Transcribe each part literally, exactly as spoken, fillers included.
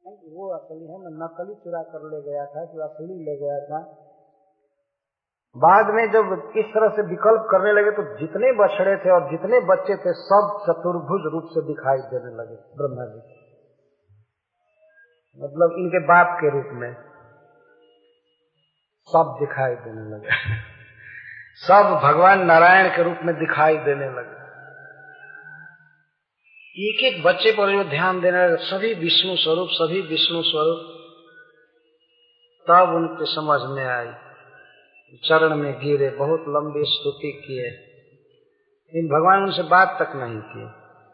वो असली है, मैं नकली चुरा कर ले गया था कि असली ले गया था। बाद में जब इस तरह से विकल्प करने लगे तो जितने बछड़े थे और जितने बच्चे थे सब चतुर्भुज रूप से दिखाई देने लगे ब्रह्मा जी, मतलब इनके बाप के रूप में सब दिखाई देने लगे सब भगवान नारायण के रूप में दिखाई देने लगे। एक एक बच्चे पर जो ध्यान देने लगे, सभी विष्णु स्वरूप, सभी विष्णु स्वरूप। तब उनके समझ में आई, चरण में गिरे, बहुत लंबी स्तुति किए, इन भगवान उनसे बात तक नहीं की।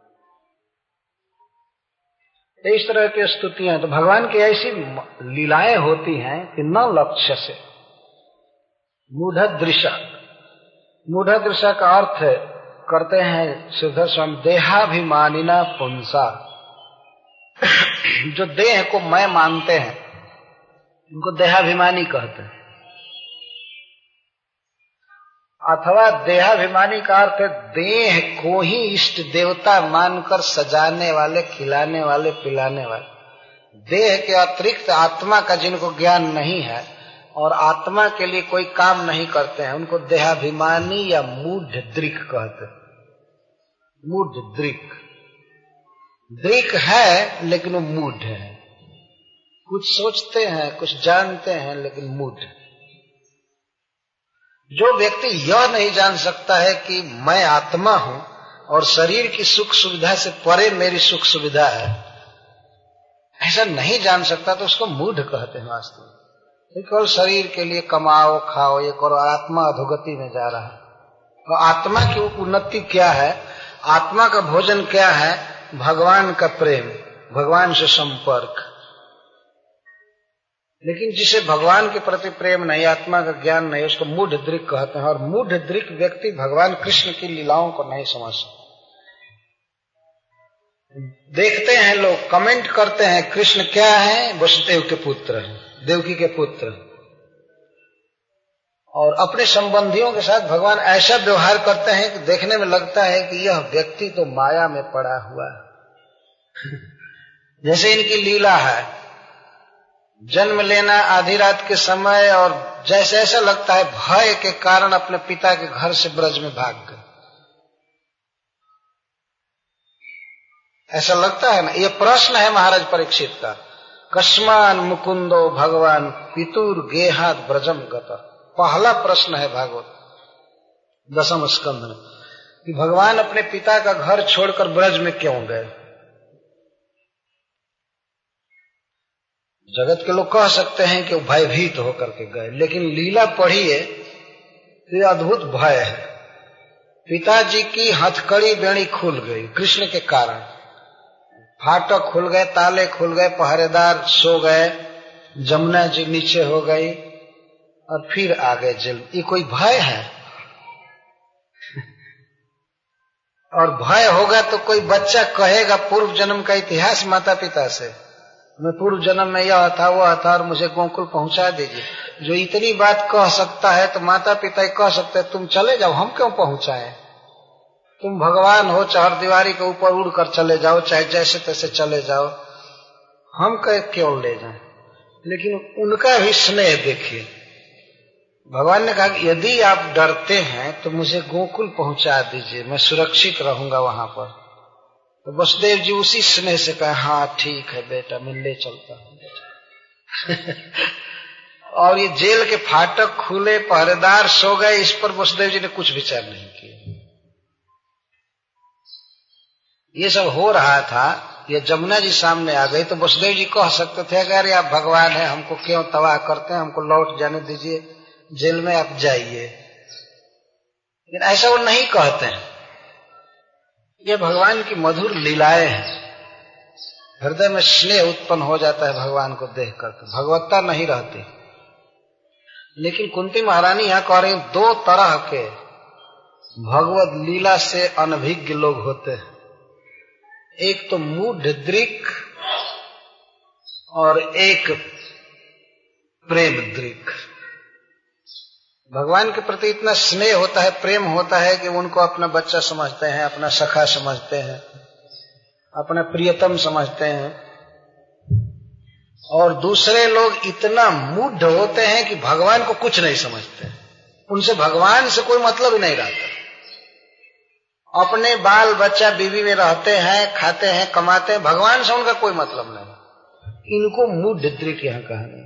इस तरह की स्तुतियां, तो भगवान की ऐसी लीलाएं होती हैं कि न लक्ष्य से मूढ़दृशा, मूढ़दृशा का अर्थ करते हैं श्रीधर स्वामी देहाभिमानिना पुंसा, जो देह को मैं मानते हैं उनको देहाभिमानी कहते हैं। अथवा देहाभिमानी का अर्थ है देह को ही इष्ट देवता मानकर सजाने वाले, खिलाने वाले, पिलाने वाले। देह के अतिरिक्त आत्मा का जिनको ज्ञान नहीं है और आत्मा के लिए कोई काम नहीं करते हैं, उनको देहाभिमानी या मूढ़ दृक कहते हैं। मूढ़ दृक, दृक है लेकिन वो मूढ़ है, कुछ सोचते हैं, कुछ जानते हैं, लेकिन मूढ़। जो व्यक्ति यह नहीं जान सकता है कि मैं आत्मा हूं और शरीर की सुख सुविधा से परे मेरी सुख सुविधा है, ऐसा नहीं जान सकता तो उसको मूढ़ कहते हैं वास्तव में। केवल शरीर के लिए कमाओ खाओ ये करो, आत्मा अधोगति में जा रहा है। और आत्मा की उन्नति क्या है, आत्मा का भोजन क्या है, भगवान का प्रेम, भगवान से संपर्क। लेकिन जिसे भगवान के प्रति प्रेम नहीं, आत्मा का ज्ञान नहीं, उसको मूढ़ दृक कहते हैं। और मूढ़ दृक व्यक्ति भगवान कृष्ण की लीलाओं को नहीं समझ सकता। देखते हैं लोग, कमेंट करते हैं कृष्ण क्या है, वसुदेव के पुत्र हैं, देवकी के पुत्र। और अपने संबंधियों के साथ भगवान ऐसा व्यवहार करते हैं कि देखने में लगता है कि यह व्यक्ति तो माया में पड़ा हुआ है जैसे इनकी लीला है, जन्म लेना आधी रात के समय, और जैसे ऐसा लगता है भय के कारण अपने पिता के घर से ब्रज में भाग गए, ऐसा लगता है ना। ये प्रश्न है महाराज परीक्षित का, कस्मान मुकुंदो भगवान पितुर गेहात ब्रजम गता। पहला प्रश्न है भागवत दसम स्कंध में कि भगवान अपने पिता का घर छोड़कर ब्रज में क्यों गए। जगत के लोग कह सकते हैं कि वो भयभीत होकर के गए, लेकिन लीला पढ़िए तो ये अद्भुत भय है। पिताजी की हथकड़ी बेड़ी खुल गई कृष्ण के कारण, फाटक खुल गए, ताले खुल गए, पहरेदार सो गए, जमुना जी नीचे हो गई और फिर आ गए जेल। ये कोई भय है? और भय होगा तो कोई बच्चा कहेगा पूर्व जन्म का इतिहास माता पिता से, मैं पूर्व जन्म में यह था वह था और मुझे गोकुल पहुंचा दीजिए। जो इतनी बात कह सकता है तो माता पिता कह सकते हैं तुम चले जाओ, हम क्यों पहुंचाएं, तुम भगवान हो, चार दीवारी के ऊपर उड़ कर चले जाओ, चाहे जैसे तैसे चले जाओ, हम कहे क्यों ले जाएं। लेकिन उनका भी स्नेह देखिए, भगवान ने कहा कि यदि आप डरते हैं तो मुझे गोकुल पहुंचा दीजिए, मैं सुरक्षित रहूंगा वहां पर। तो वसुदेव जी उसी स्नेह से कहा हाँ ठीक है बेटा, मैं ले चलता हूं और ये जेल के फाटक खुले, पहरेदार सो गए, इस पर वसुदेव जी ने कुछ विचार नहीं किया। ये सब हो रहा था, ये जमुना जी सामने आ गई तो वसुदेव जी कह सकते थे अगर आप भगवान हैं हमको क्यों तबाह करते हैं, हमको लौट जाने दीजिए, जेल में आप जाइए। लेकिन ऐसा वो नहीं कहते हैं। ये भगवान की मधुर लीलाएं हैं, हृदय में स्नेह उत्पन्न हो जाता है भगवान को देख कर, तो भगवत्ता नहीं रहती। लेकिन कुंती महारानी यहां कह रही दो तरह के भगवत लीला से अनभिज्ञ लोग होते हैं, एक तो मूढ़ दृक और एक प्रेम दृक। भगवान के प्रति इतना स्नेह होता है, प्रेम होता है कि उनको अपना बच्चा समझते हैं, अपना सखा समझते हैं, अपना प्रियतम समझते हैं। और दूसरे लोग इतना मूढ़ होते हैं कि भगवान को कुछ नहीं समझते, उनसे भगवान से कोई मतलब ही नहीं रहता। अपने बाल बच्चा बीवी में रहते हैं, खाते हैं, कमाते हैं, भगवान से उनका कोई मतलब नहीं। इनको मूढ़ दृक यहां कहा नहीं।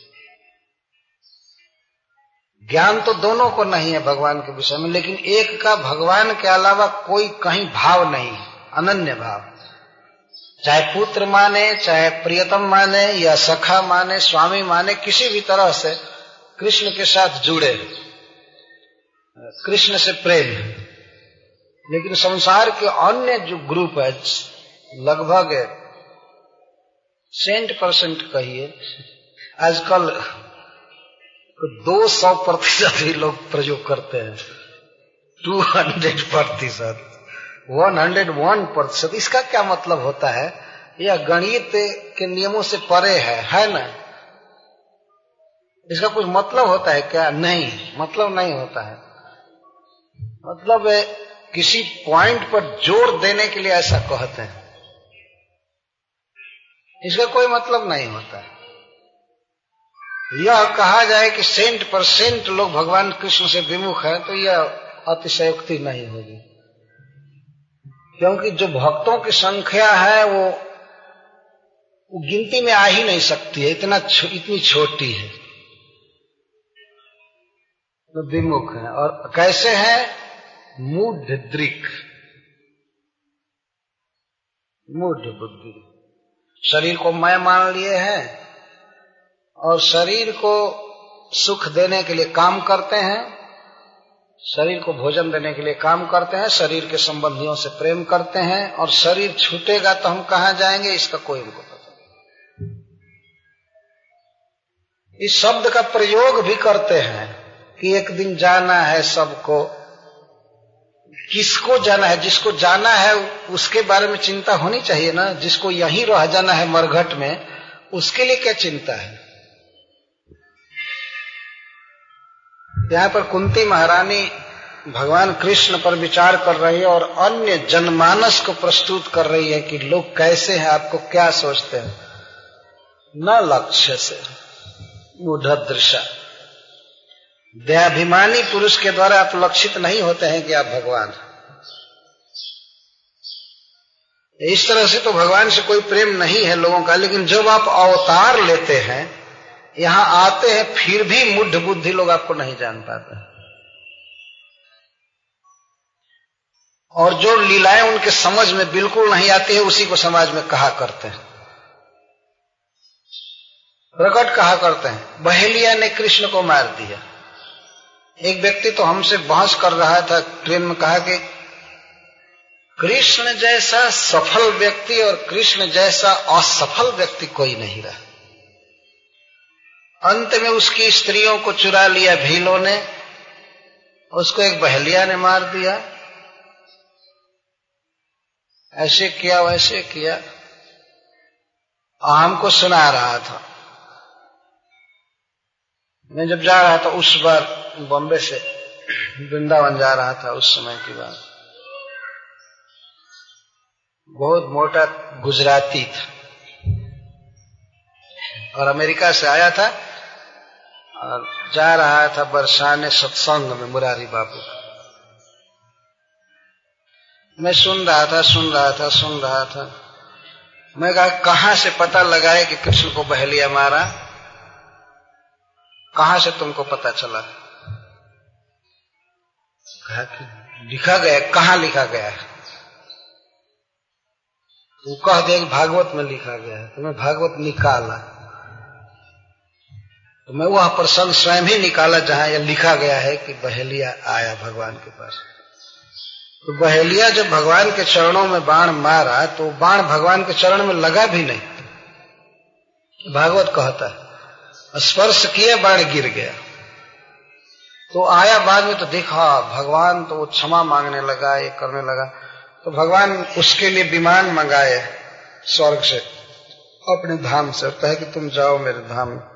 ज्ञान तो दोनों को नहीं है भगवान के विषय में, लेकिन एक का भगवान के अलावा कोई कहीं भाव नहीं, अनन्य भाव। चाहे पुत्र माने, चाहे प्रियतम माने, या सखा माने, स्वामी माने, किसी भी तरह से कृष्ण के साथ जुड़े, कृष्ण से प्रेम। लेकिन संसार के अन्य जो ग्रुप है, लगभग सेंट परसेंट कहिए, आजकल दो सौ प्रतिशत ही लोग प्रयोग करते हैं, टू हंड्रेड प्रतिशत, वन हंड्रेड वन प्रतिशत। इसका क्या मतलब होता है? यह गणित के नियमों से परे है, है ना? इसका कुछ मतलब होता है क्या? नहीं, मतलब नहीं होता है। मतलब है किसी पॉइंट पर जोर देने के लिए ऐसा कहते हैं, इसका कोई मतलब नहीं होता है। यह कहा जाए कि सेंट परसेंट लोग भगवान कृष्ण से विमुख हैं, तो यह अतिशयोक्ति नहीं होगी, क्योंकि जो भक्तों की संख्या है वो, वो गिनती में आ ही नहीं सकती है, इतना छो, इतनी छोटी है। तो विमुख है। और कैसे है? मूढ़ दृक, मूढ़ बुद्धि। शरीर को मैं मान लिए हैं और शरीर को सुख देने के लिए काम करते हैं, शरीर को भोजन देने के लिए काम करते हैं, शरीर के संबंधियों से प्रेम करते हैं, और शरीर छूटेगा तो हम कहां जाएंगे इसका कोई इनको पता नहीं। इस शब्द का प्रयोग भी करते हैं कि एक दिन जाना है सबको। किसको जाना है? जिसको जाना है उसके बारे में चिंता होनी चाहिए ना। जिसको यहीं रह जाना है मरघट में, उसके लिए क्या चिंता है? यहाँ पर कुंती महारानी भगवान कृष्ण पर विचार कर रही है और अन्य जनमानस को प्रस्तुत कर रही है कि लोग कैसे हैं, आपको क्या सोचते हैं। न लक्ष्य से मूढ़दृशा, दयाभिमानी पुरुष के द्वारा आप लक्षित नहीं होते हैं कि आप भगवान। इस तरह से तो भगवान से कोई प्रेम नहीं है लोगों का। लेकिन जब आप अवतार लेते हैं, यहां आते हैं, फिर भी मूढ़ बुद्धि लोग आपको नहीं जान पाते। और जो लीलाएं उनके समझ में बिल्कुल नहीं आती है, उसी को समाज में कहा करते हैं, प्रकट कहा करते हैं। बहेलिया ने कृष्ण को मार दिया। एक व्यक्ति तो हमसे बहस कर रहा था ट्रेन में, कहा कि कृष्ण जैसा सफल व्यक्ति और कृष्ण जैसा असफल व्यक्ति कोई नहीं रहा। अंत में उसकी स्त्रियों को चुरा लिया भीलों ने, उसको एक बहेलिया ने मार दिया। ऐसे किया वैसे किया, हमको सुना रहा था। मैं जब जा रहा था उस बार, बॉम्बे से वृंदावन जा रहा था, उस समय की बात। बहुत मोटा गुजराती था और अमेरिका से आया था और जा रहा था बरसाने सत्संग में मुरारी बाबू का। मैं सुन रहा था सुन रहा था सुन रहा था मैं कहा, कहां से पता लगाए कि कृष्ण को बहेलिया मारा? कहां से तुमको पता चला? कहा कि लिखा गया। कहां लिखा गया है? तू कह दे भागवत में लिखा गया है। तो मैं भागवत निकाला, तो मैं वह प्रसंग स्वयं ही निकाला जहां यह लिखा गया है कि बहेलिया आया भगवान के पास। तो बहेलिया जब भगवान के चरणों में बाण मारा, तो बाण भगवान के चरण में लगा भी नहीं। भागवत कहता है स्पर्श किया, बाण गिर गया। तो आया बाद में तो देखा भगवान तो क्षमा मांगने लगा, ये करने लगा। तो भगवान उसके लिए विमान मंगाए स्वर्ग से, अपने धाम से, और कहे कि तुम जाओ मेरे धाम में।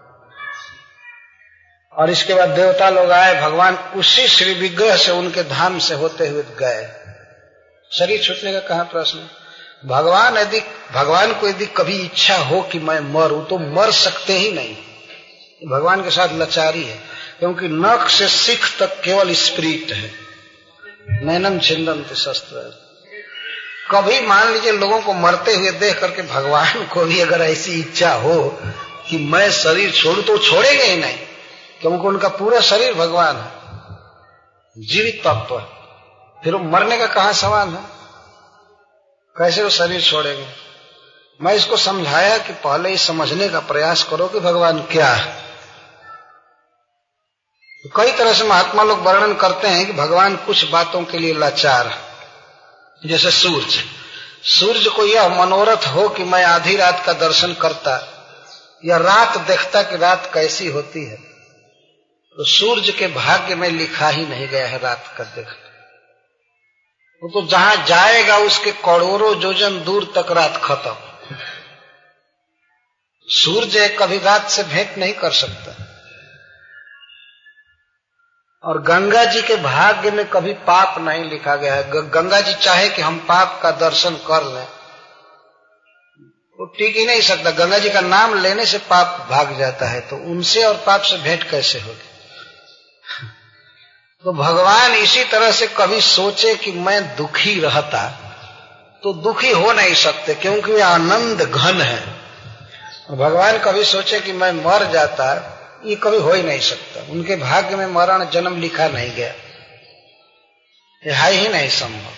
और इसके बाद देवता लोग आए, भगवान उसी श्री विग्रह से उनके धाम से होते हुए गए। शरीर छूटने का कहां प्रश्न? भगवान यदि भगवान को यदि कभी इच्छा हो कि मैं मरूं तो मर सकते ही नहीं। भगवान के साथ लाचारी है, क्योंकि नख से सिख तक केवल स्पिरिट है। नैनम छिंदन्ति शस्त्र। कभी मान लीजिए लोगों को मरते हुए देख करके भगवान को भी अगर ऐसी इच्छा हो कि मैं शरीर छोड़ू तो छोड़ेंगे ही नहीं, क्योंकि उनका पूरा शरीर भगवान है, जीवित तत्व। फिर वो मरने का कहां सवाल है? कैसे वो शरीर छोड़ेंगे? मैं इसको समझाया कि पहले ही समझने का प्रयास करो कि भगवान क्या है। तो कई तरह से महात्मा लोग वर्णन करते हैं कि भगवान कुछ बातों के लिए लाचार है। जैसे सूर्य, सूर्य को यह मनोरथ हो कि मैं आधी रात का दर्शन करता या रात देखता कि रात कैसी होती है, तो सूर्य के भाग्य में लिखा ही नहीं गया है रात का देखना। वो तो जहां जाएगा उसके करोड़ों योजन दूर तक रात खत्म। सूर्य कभी रात से भेंट नहीं कर सकता। और गंगा जी के भाग्य में कभी पाप नहीं लिखा गया है। गंगा जी चाहे कि हम पाप का दर्शन कर लें, वो टिक ही नहीं सकता। गंगा जी का नाम लेने से पाप भाग जाता है, तो उनसे और पाप से भेंट कैसे होगी? तो भगवान इसी तरह से कभी सोचे कि मैं दुखी रहता तो दुखी हो नहीं सकते, क्योंकि वे आनंद घन है। भगवान कभी सोचे कि मैं मर जाता, ये कभी हो ही नहीं सकता। उनके भाग्य में मरण जन्म लिखा नहीं गया, ये है ही नहीं संभव।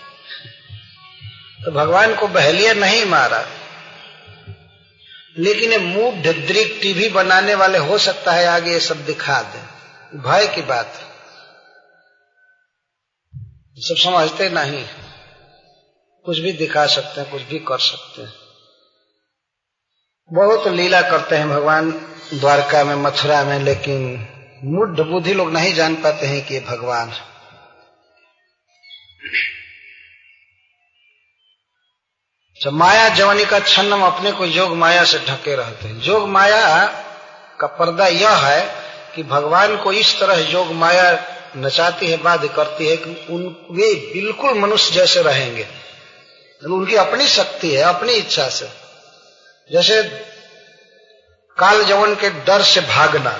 तो भगवान को बहलिया नहीं मारा, लेकिन ये मूढ़ दृक टीवी बनाने वाले हो सकता है आगे ये सब दिखा दे। भय की बात है, सब समझते नहीं, कुछ भी दिखा सकते हैं, कुछ भी कर सकते हैं। बहुत लीला करते हैं भगवान द्वारका में, मथुरा में, लेकिन मूढ़ बुद्धि लोग नहीं जान पाते हैं कि ये भगवान है। जब माया जवानी का छन्नम अपने को योग माया से ढके रहते हैं। योग माया का पर्दा यह है कि भगवान को इस तरह योग माया नचाती है, बाध्य करती है कि उन वे बिल्कुल मनुष्य जैसे रहेंगे। उनकी अपनी शक्ति है, अपनी इच्छा से। जैसे काल जवन के डर से भागना,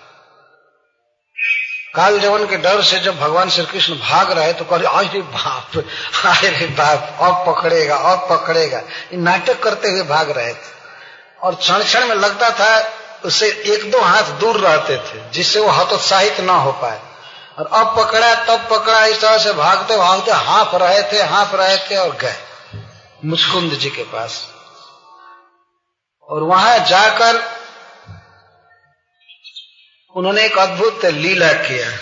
काल जवन के डर से जब भगवान श्री कृष्ण भाग रहे तो कह अरे बाप, अरे बाप, अब पकड़ेगा, अब पकड़ेगा, ये नाटक करते हुए भाग रहे थे। और क्षण क्षण में लगता था उससे एक दो हाथ दूर रहते थे, जिससे वो हतोत्साहित ना हो पाए। और अब पकड़ा, तब पकड़ा, इस तरह से भागते भागते हाँफ रहे थे, हाँफ रहे थे और गए मुचकुंद जी के पास। और वहां जाकर उन्होंने एक अद्भुत लीला किया।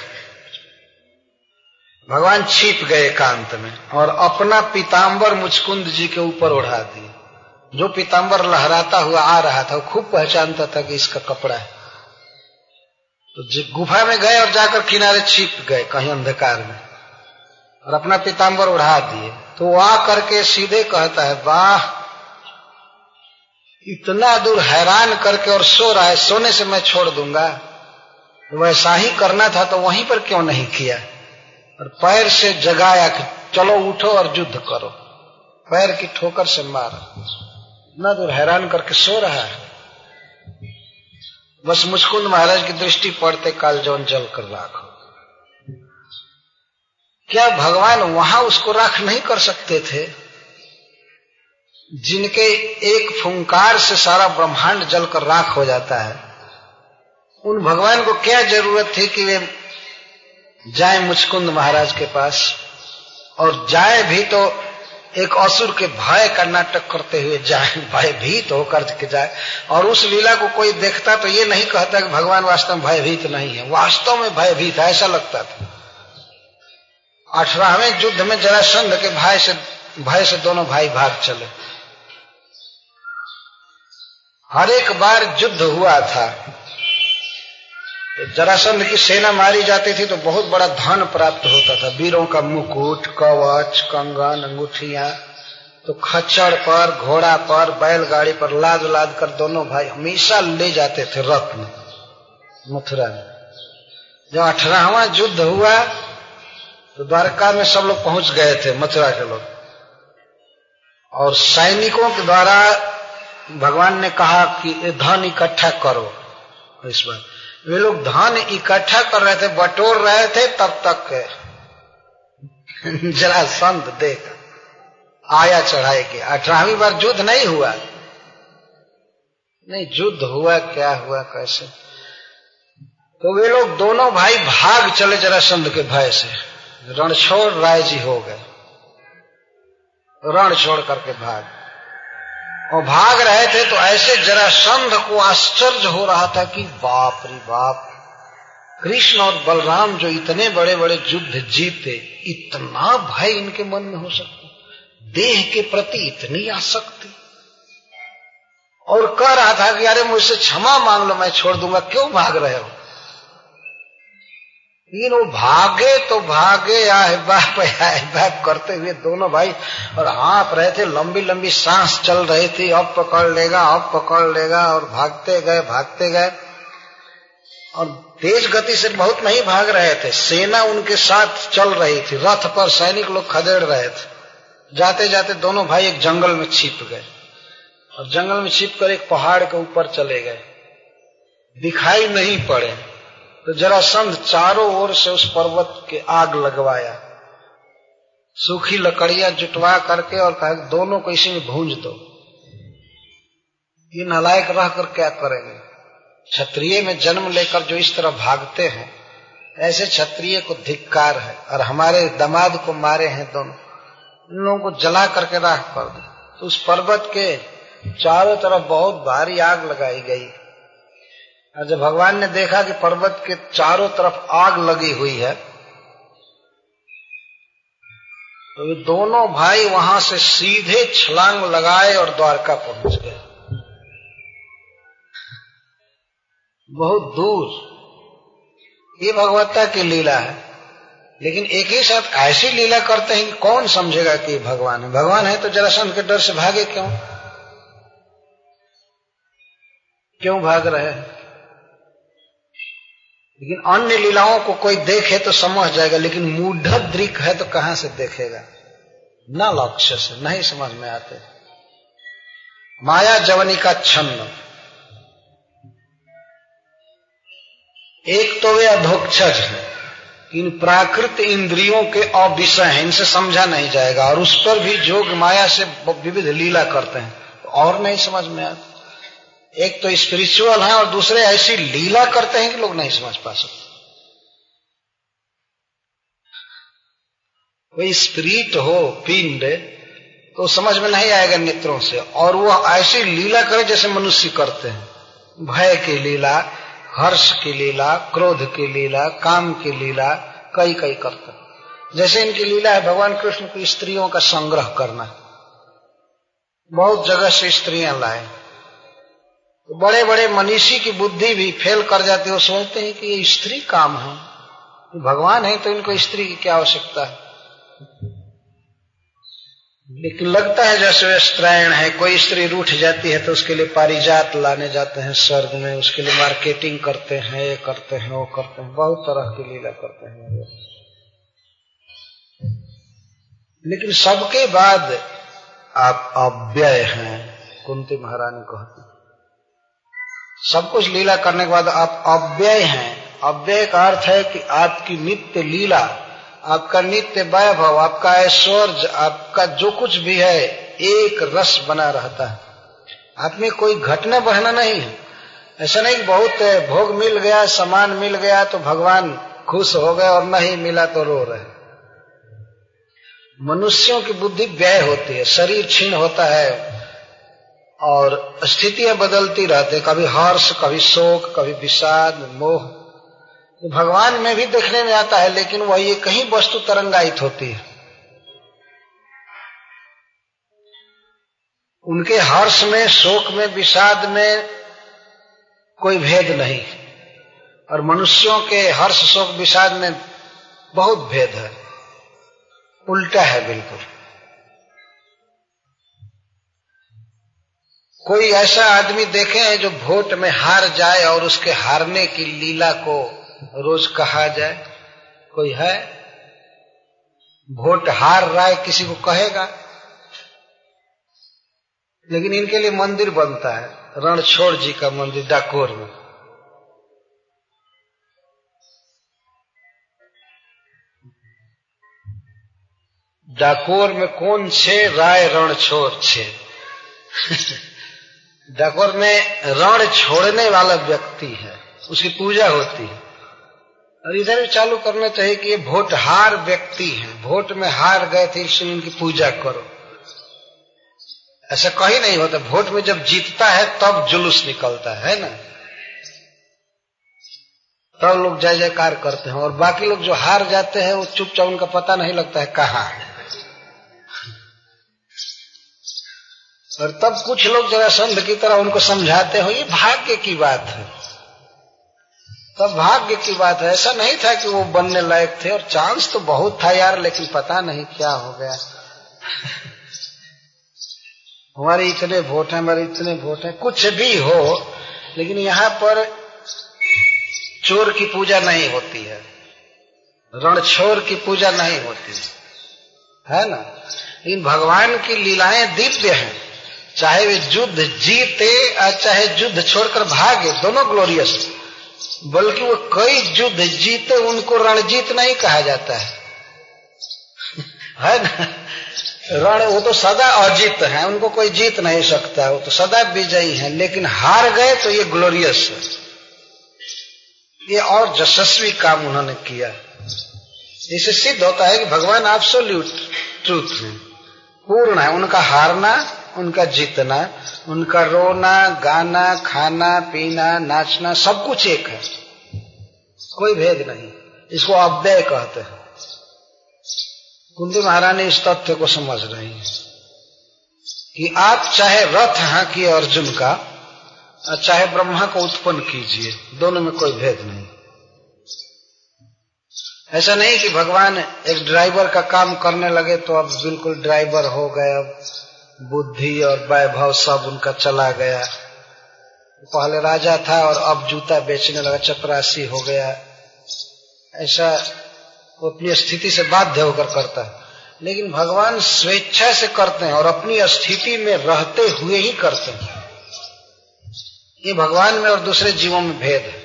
भगवान छिप गए एकांत में और अपना पीतांबर मुचकुंद जी के ऊपर ओढ़ा दिए। जो पीतांबर लहराता हुआ आ रहा था, वो खूब पहचानता था कि इसका कपड़ा है। तो गुफा में गए और जाकर किनारे छिप गए कहीं अंधकार में, और अपना पीतांबर उड़ा दिए। तो वो आ करके सीधे कहता है, वाह, इतना दूर हैरान करके और सो रहा है, सोने से मैं छोड़ दूंगा। वैसा ही करना था तो वहीं पर क्यों नहीं किया? और पैर से जगाया कि चलो उठो और युद्ध करो। पैर की ठोकर से मारा। इतना दूर हैरान करके सो रहा है। बस मुचकुंद महाराज की दृष्टि पड़ते कालजौन जल कर राख। क्या भगवान वहां उसको राख नहीं कर सकते थे? जिनके एक फुंकार से सारा ब्रह्मांड जलकर राख हो जाता है, उन भगवान को क्या जरूरत थी कि वे जाए मुचकुंद महाराज के पास? और जाए भी तो एक असुर के भय का नाटक करते हुए जाए, भयभीत होकर के जाए। और उस लीला को कोई देखता तो ये नहीं कहता कि भगवान वास्तव में भयभीत नहीं है, वास्तव में भयभीत है, ऐसा लगता था। अठारहवें युद्ध में जरासंध के भय से भय से दोनों भाई भाग चले। हर एक बार युद्ध हुआ था, जरासंध की सेना मारी जाती थी तो बहुत बड़ा धन प्राप्त होता था, वीरों का मुकुट, कवच, कंगन, अंगूठियां। तो खच्चर पर, घोड़ा पर, बैलगाड़ी पर लाद लाद कर दोनों भाई हमेशा ले जाते थे रथ में मथुरा में। जब अठारहवां युद्ध हुआ तो द्वारका में सब लोग पहुंच गए थे, मथुरा के लोग। और सैनिकों के द्वारा भगवान ने कहा कि धन इकट्ठा करो। इस बार वे लोग धन इकट्ठा कर रहे थे, बटोर रहे थे, तब तक जरासंध देख आया चढ़ाई के। अठारहवीं बार युद्ध नहीं हुआ, नहीं युद्ध हुआ, क्या हुआ, कैसे? तो वे लोग दोनों भाई भाग चले जरासंध के भय से, रणछोड़ राय जी हो गए, रण छोड़ करके भाग। और भाग रहे थे तो ऐसे जरासंध को आश्चर्य हो रहा था कि बाप रे बाप, कृष्ण और बलराम जो इतने बड़े बड़े युद्ध जीते, इतना भय इनके मन में हो सकता, देह के प्रति इतनी आसक्ति। और कह रहा था कि अरे मुझसे क्षमा मांग लो, मैं छोड़ दूंगा, क्यों भाग रहे हो? लेकिन वो भागे तो भागे, आए बाप आए बाप करते हुए दोनों भाई, और हाँफ रहे थे, लंबी लंबी सांस चल रही थी, अब पकड़ लेगा, अब पकड़ लेगा, और भागते गए भागते गए। और तेज गति से बहुत नहीं भाग रहे थे, सेना उनके साथ चल रही थी, रथ पर सैनिक लोग खदेड़ रहे थे। जाते जाते दोनों भाई एक जंगल में छिप गए, और जंगल में छिप कर एक पहाड़ के ऊपर चले गए, दिखाई नहीं पड़े। तो जरासंध चारों ओर से उस पर्वत के आग लगवाया, सूखी लकड़ियां जुटवा करके, और कहा दोनों को इसी में भूंज दो। ये नालायक रहकर क्या करेंगे? क्षत्रिय में जन्म लेकर जो इस तरह भागते हैं, ऐसे क्षत्रिय को धिक्कार है। और हमारे दामाद को मारे हैं दोनों, इन लोगों को जला करके राख कर दो। तो उस पर्वत के चारों तरफ बहुत भारी आग लगाई गई। और जब भगवान ने देखा कि पर्वत के चारों तरफ आग लगी हुई है, तो ये दोनों भाई वहां से सीधे छलांग लगाए और द्वारका पहुंच गए, बहुत दूर। ये भगवत्ता की लीला है। लेकिन एक ही साथ ऐसी लीला करते हैं कि कौन समझेगा कि ये भगवान है। भगवान है तो जरासंध के डर से भागे क्यों? क्यों भाग रहे हैं? लेकिन अन्य लीलाओं को कोई देखे तो समझ जाएगा, लेकिन मूढ़द्रिक है तो कहां से देखेगा? न लक्ष्य से नहीं समझ में आते। माया जवनी का छन्न, एक तो वे अधोक्षज हैं, इन प्राकृत इंद्रियों के अविषय हैं, इनसे समझा नहीं जाएगा। और उस पर भी जोग माया से विविध लीला करते हैं, तो और नहीं समझ में आता। एक तो स्पिरिचुअल है और दूसरे ऐसी लीला करते हैं कि लोग नहीं समझ पा सकते। कोई स्पिरिट हो, पिंड, तो समझ में नहीं आएगा नेत्रों से, और वो ऐसी लीला करे जैसे मनुष्य करते हैं। भय की लीला, हर्ष की लीला, क्रोध की लीला, काम की लीला, कई कई करते हैं। जैसे इनकी लीला है भगवान कृष्ण की स्त्रियों का संग्रह करना, बहुत जगह से स्त्रियां लाए। तो बड़े बड़े मनीषी की बुद्धि भी फेल कर जाती है, वो सोचते हैं कि ये स्त्री काम है, भगवान है तो इनको स्त्री की क्या आवश्यकता है। लेकिन लगता है जैसे वे स्त्रैण है, कोई स्त्री रूठ जाती है तो उसके लिए पारिजात लाने जाते हैं स्वर्ग में, उसके लिए मार्केटिंग करते हैं, ये करते हैं, वो करते हैं, बहुत तरह की लीला करते हैं। लेकिन सबके बाद आप अव्यय हैं, कुंती महारानी कहती, सब कुछ लीला करने के बाद आप अव्यय हैं। अव्यय का अर्थ है कि आपकी नित्य लीला, आपका नित्य वैभव, आपका ऐश्वर्य, आपका जो कुछ भी है, एक रस बना रहता है। आप में कोई घटना बढ़ना नहीं है। ऐसा नहीं कि बहुत भोग मिल गया, सामान मिल गया तो भगवान खुश हो गए और नहीं मिला तो रो रहे। मनुष्यों की बुद्धि व्यय होती है, शरीर क्षीण होता है और स्थितियां बदलती रहती, कभी हर्ष, कभी शोक, कभी विषाद, मोह। भगवान में भी देखने में आता है, लेकिन वह ये कहीं वस्तु तरंगायित होती है। उनके हर्ष में, शोक में, विषाद में कोई भेद नहीं, और मनुष्यों के हर्ष, शोक, विषाद में बहुत भेद है, उल्टा है बिल्कुल। कोई ऐसा आदमी देखे हैं जो वोट में हार जाए और उसके हारने की लीला को रोज कहा जाए? कोई है? वोट हार रहा है किसी को कहेगा? लेकिन इनके लिए मंदिर बनता है, रणछोड़ जी का मंदिर डाकोर में। डाकोर में कौन छे? राय रणछोड़ छे। डाकोर में रण छोड़ने वाला व्यक्ति है, उसकी पूजा होती है। और इधर भी चालू करना चाहिए कि ये वोट हार व्यक्ति हैं, वोट में हार गए थे इसलिए इनकी पूजा करो। ऐसा कहीं नहीं होता। वोट में जब जीतता है तब जुलूस निकलता है ना, तब लोग जय जयकार करते हैं। और बाकी लोग जो हार जाते हैं वो चुपचाप, उनका पता नहीं लगता है कहाँ है। और तब कुछ लोग जरासंध की तरह उनको समझाते हो ये भाग्य की बात है। तब भाग्य की बात है, ऐसा नहीं था कि वो बनने लायक थे, और चांस तो बहुत था यार, लेकिन पता नहीं क्या हो गया। हमारे इतने वोट हैं, हमारे इतने वोट हैं, कुछ भी हो, लेकिन यहाँ पर चोर की पूजा नहीं होती है, रणछोड़ की पूजा नहीं होती है ना। लेकिन भगवान की लीलाएं दिव्य हैं, चाहे वे युद्ध जीते और चाहे युद्ध छोड़कर भागे, दोनों ग्लोरियस। बल्कि वो कई युद्ध जीते, उनको रणजीत नहीं कहा जाता है, है ना। रण वो तो सदा अजीत है, उनको कोई जीत नहीं सकता, वो तो सदा विजयी है। लेकिन हार गए तो ये ग्लोरियस है, ये और यशस्वी काम उन्होंने किया। इससे सिद्ध होता है कि भगवान एब्सोल्यूट ट्रूथ है, पूर्ण है। उनका हारना, उनका जीतना, उनका रोना, गाना, खाना, पीना, नाचना, सब कुछ एक है, कोई भेद नहीं। इसको अव्यय कहते हैं। कुंती महारानी इस तथ्य को समझ रही है कि आप चाहे रथ हाँकिए अर्जुन का, और चाहे ब्रह्मा को उत्पन्न कीजिए, दोनों में कोई भेद नहीं। ऐसा नहीं कि भगवान एक ड्राइवर का काम करने लगे तो अब बिल्कुल ड्राइवर हो गए, अब बुद्धि और वैभव सब उनका चला गया। पहले राजा था और अब जूता बेचने लगा, चपरासी हो गया। ऐसा वो अपनी स्थिति से बाध्य होकर करता है। लेकिन भगवान स्वेच्छा से करते हैं और अपनी स्थिति में रहते हुए ही करते हैं। ये भगवान में और दूसरे जीवों में भेद है।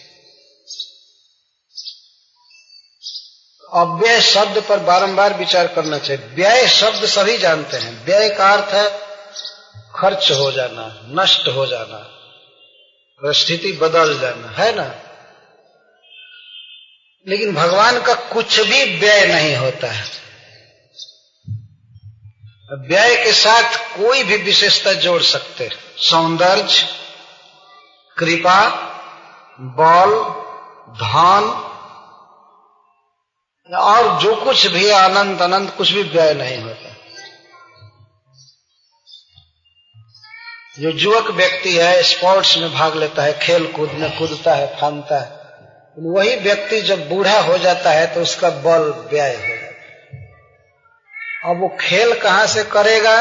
अव्यय शब्द पर बारंबार विचार करना चाहिए। व्यय शब्द सभी जानते हैं, व्यय का अर्थ है खर्च हो जाना, नष्ट हो जाना, परिस्थिति बदल जाना, है ना। लेकिन भगवान का कुछ भी व्यय नहीं होता है। व्यय के साथ कोई भी विशेषता जोड़ सकते, सौंदर्य, कृपा, बल, धन और जो कुछ भी अनंत अनंत, कुछ भी व्यय नहीं होता। जो युवक व्यक्ति है स्पोर्ट्स में भाग लेता है, खेल कूद में कूदता है, फानता है, वही व्यक्ति जब बूढ़ा हो जाता है तो उसका बल व्यय हो जाता है। अब वो खेल कहां से करेगा?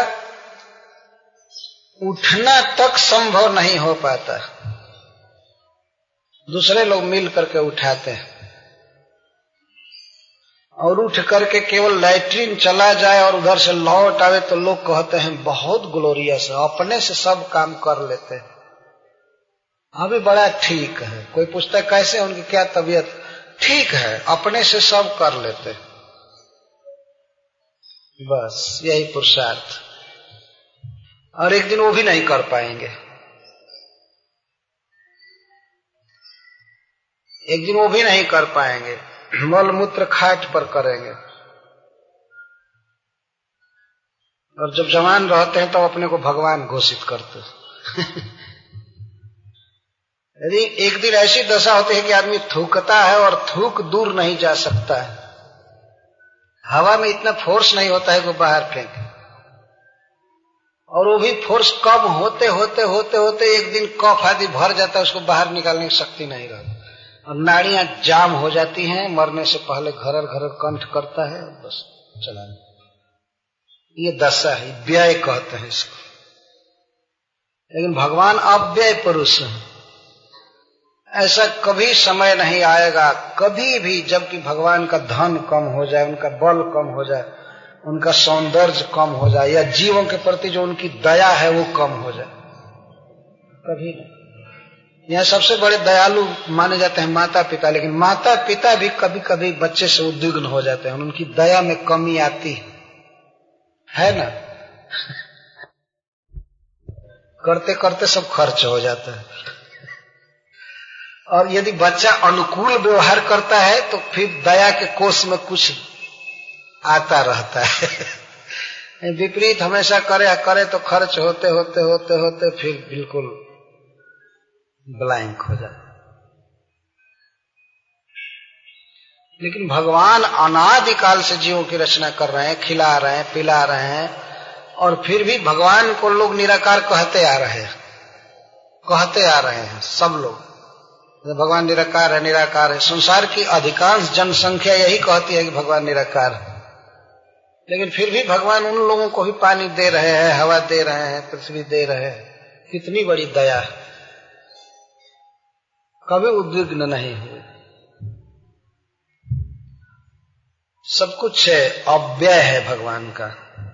उठना तक संभव नहीं हो पाता, दूसरे लोग मिल करके उठाते हैं। और उठ करके केवल लैट्रिन चला जाए और उधर से लौट आवे तो लोग कहते हैं बहुत ग्लोरियस है, अपने से सब काम कर लेते हैं, अभी बड़ा ठीक है। कोई पूछता है कैसे, उनकी क्या तबीयत? ठीक है, अपने से सब कर लेते हैं। बस यही पुरुषार्थ। और एक दिन वो भी नहीं कर पाएंगे, एक दिन वो भी नहीं कर पाएंगे, मल मूत्र खाट पर करेंगे। और जब जवान रहते हैं तो अपने को भगवान घोषित करते हैं। यदि एक दिन ऐसी दशा होती है कि आदमी थूकता है और थूक दूर नहीं जा सकता है, हवा में इतना फोर्स नहीं होता है कि वो बाहर फेंके, और वो भी फोर्स कम होते होते होते होते एक दिन कफ आदि भर जाता है, उसको बाहर निकालने की शक्ति नहीं रहती और नाड़ियां जाम हो जाती हैं, मरने से पहले घरर घरर कंठ करता है, बस चला। ये दशा है, व्यय कहते हैं इसको। लेकिन भगवान अव्यय पुरुष है। ऐसा कभी समय नहीं आएगा, कभी भी, जबकि भगवान का धन कम हो जाए, उनका बल कम हो जाए, उनका सौंदर्य कम हो जाए या जीवों के प्रति जो उनकी दया है वो कम हो जाए, कभी नहीं। यहाँ सबसे बड़े दयालु माने जाते हैं माता पिता, लेकिन माता पिता भी कभी कभी बच्चे से उद्विग्न हो जाते हैं, उनकी दया में कमी आती है ना। करते करते सब खर्च हो जाता है। और यदि बच्चा अनुकूल व्यवहार करता है तो फिर दया के कोष में कुछ आता रहता है। विपरीत हमेशा करे करे तो खर्च होते होते होते होते फिर बिल्कुल ब्लैंक हो जाए। लेकिन भगवान अनादिकाल से जीवों की रचना कर रहे हैं, खिला रहे हैं, पिला रहे हैं, और फिर भी भगवान को लोग निराकार कहते आ रहे हैं, कहते आ रहे हैं सब लोग। भगवान निराकार है, निराकार है। संसार की अधिकांश जनसंख्या यही कहती है कि भगवान निराकार है, लेकिन फिर भी भगवान उन लोगों को भी पानी दे रहे हैं, हवा दे रहे हैं, पृथ्वी दे रहे हैं। कितनी बड़ी दया है, कभी उद्विग्न नहीं हुए। सब कुछ है, अव्यय है भगवान का।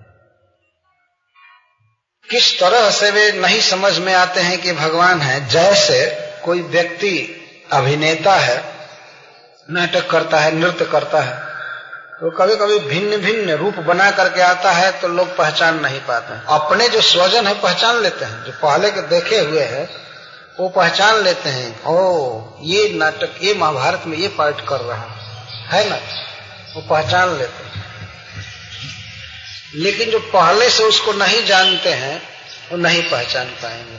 किस तरह से वे नहीं समझ में आते हैं कि भगवान है। जैसे कोई व्यक्ति अभिनेता है, नाटक करता है, नृत्य करता है, तो कभी कभी भिन्न भिन्न रूप बना करके आता है तो लोग पहचान नहीं पाते हैं। अपने जो स्वजन है पहचान लेते हैं, जो पहले के देखे हुए हैं वो पहचान लेते हैं। ओ ये नाटक, ये महाभारत में ये पार्ट कर रहा है ना, वो पहचान लेते हैं। लेकिन जो पहले से उसको नहीं जानते हैं वो नहीं पहचान पाएंगे।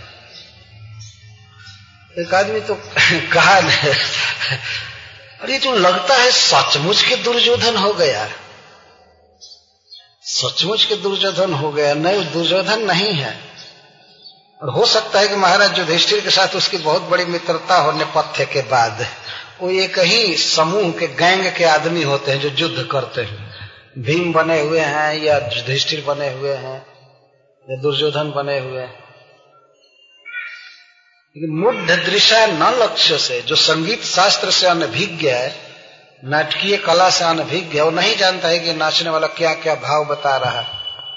एक आदमी तो कहा अरे तो लगता है सचमुच के दुर्योधन हो गया, सचमुच के दुर्योधन हो गया। नहीं, दुर्योधन नहीं है। और हो सकता है कि महाराज युधिष्ठिर के साथ उसकी बहुत बड़ी मित्रता हो नेपथ्य के बाद वो एक ही समूह के गैंग के आदमी होते हैं जो युद्ध करते हैं। भीम बने हुए हैं या युधिष्ठिर बने हुए हैं या दुर्योधन बने हुए हैं। लेकिन मुग्ध दृशा न लक्ष्य से, जो संगीत शास्त्र से अनभिज्ञ है, नाटकीय कला से अनभिज्ञ है, वो नहीं जानता है कि नाचने वाला क्या क्या भाव बता रहा है।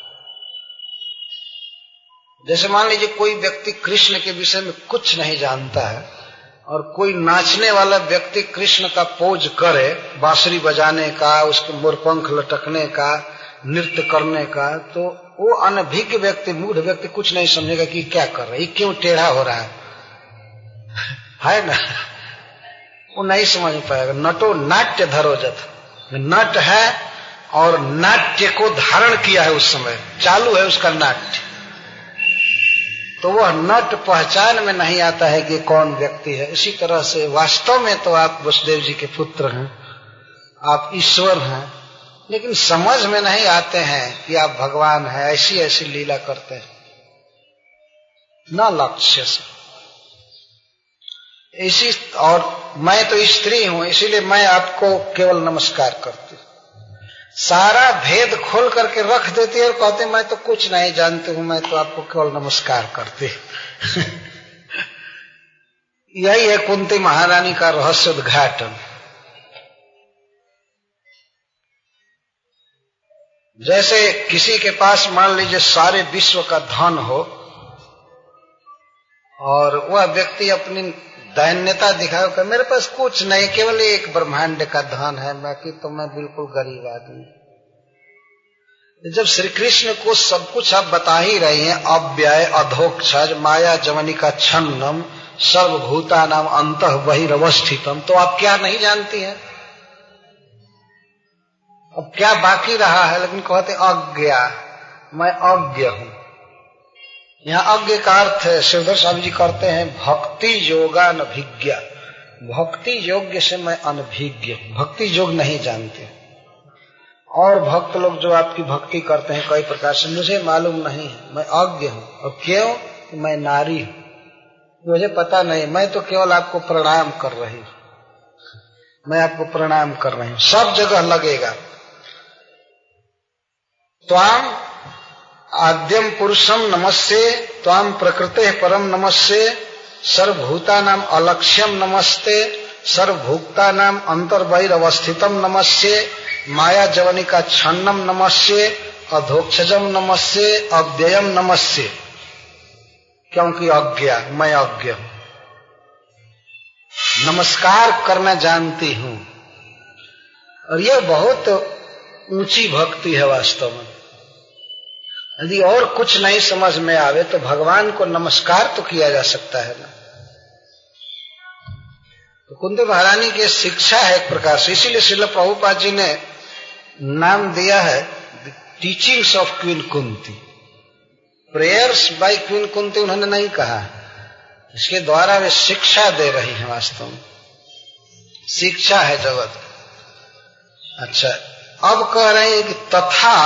जैसे मान लीजिए कोई व्यक्ति कृष्ण के विषय में कुछ नहीं जानता है और कोई नाचने वाला व्यक्ति कृष्ण का पोज करे, बांसुरी बजाने का, उसके मोरपंख लटकने का, नृत्य करने का, तो वो अनभिज्ञ व्यक्ति, मूढ़ व्यक्ति कुछ नहीं समझेगा कि क्या कर रहा है, क्यों टेढ़ा हो रहा है है ना, वो नहीं समझ पाएगा। नटो नाट्य धरोजत, नट है और नाट्य को धारण किया है, उस समय चालू है उसका नाट्य, तो वह नट पहचान में नहीं आता है कि कौन व्यक्ति है। इसी तरह से वास्तव में तो आप वसुदेव जी के पुत्र हैं, आप ईश्वर हैं, लेकिन समझ में नहीं आते हैं कि आप भगवान हैं। ऐसी ऐसी लीला करते हैं न लक्ष्य से। इसी और मैं तो स्त्री हूं इसीलिए मैं आपको केवल नमस्कार करती, सारा भेद खोल करके रख देती है और कहते मैं तो कुछ नहीं जानती हूं, मैं तो आपको केवल नमस्कार करती। यही है कुंती महारानी का रहस्य उद्घाटन। जैसे किसी के पास मान लीजिए सारे विश्व का धन हो और वह व्यक्ति अपनी दैन्यता दिखाओ कि मेरे पास कुछ नहीं, केवल एक ब्रह्मांड का धन है, बाकी तो मैं बिल्कुल गरीब आदमी। जब श्री कृष्ण को सब कुछ आप बता ही रही हैं, अव्यय, अधोक्षज, माया जवनिका छन्नम, सर्वभूता नाम अंतः बहिरवस्थितम, तो आप क्या नहीं जानती हैं? अब क्या बाकी रहा है? लेकिन कहते अज्ञा, मैं अज्ञ हूं। यहाँ अज्ञ का अर्थ है, शिवधर स्वामी जी करते हैं भक्ति योगानभिज्ञा, भक्ति योग्य से मैं अनभिज्ञ, भक्ति योग नहीं जानते। और भक्त लोग जो आपकी भक्ति करते हैं कई प्रकार से, मुझे मालूम नहीं है, मैं अज्ञ हूं। और क्यों? मैं नारी हूं, मुझे पता नहीं, मैं तो केवल आपको प्रणाम कर रही हूं, मैं आपको प्रणाम कर रही हूं। सब जगह लगेगा त्वाम आद्यम पुरुषम नमस्ते, त्वाम प्रकृते परम नमस्ते, सर्वभूता नाम अलक्ष्यम नमस्ते, सर्वभूता नाम अंतर्बहिर्वस्थितम नमस्ते, माया जवनी का छन्नम नमस्ये, अधोक्षजम नमस्ये, अव्ययम नमस्ये, क्योंकि अज्ञा, मैं अज्ञ हूं, नमस्कार करना जानती हूं। और यह बहुत ऊंची भक्ति है वास्तव में। यदि और कुछ नहीं समझ में आवे तो भगवान को नमस्कार तो किया जा सकता है ना। तो कुंती महारानी की शिक्षा है एक प्रकार से, इसीलिए श्रील प्रभुपाद जी ने नाम दिया है teachings of Queen Kunti. Prayers by Queen Kunti उन्होंने नहीं कहा, इसके द्वारा वे शिक्षा दे रही हैं। वास्तव में शिक्षा है जगत। अच्छा, अब कह रहे हैं कि तथा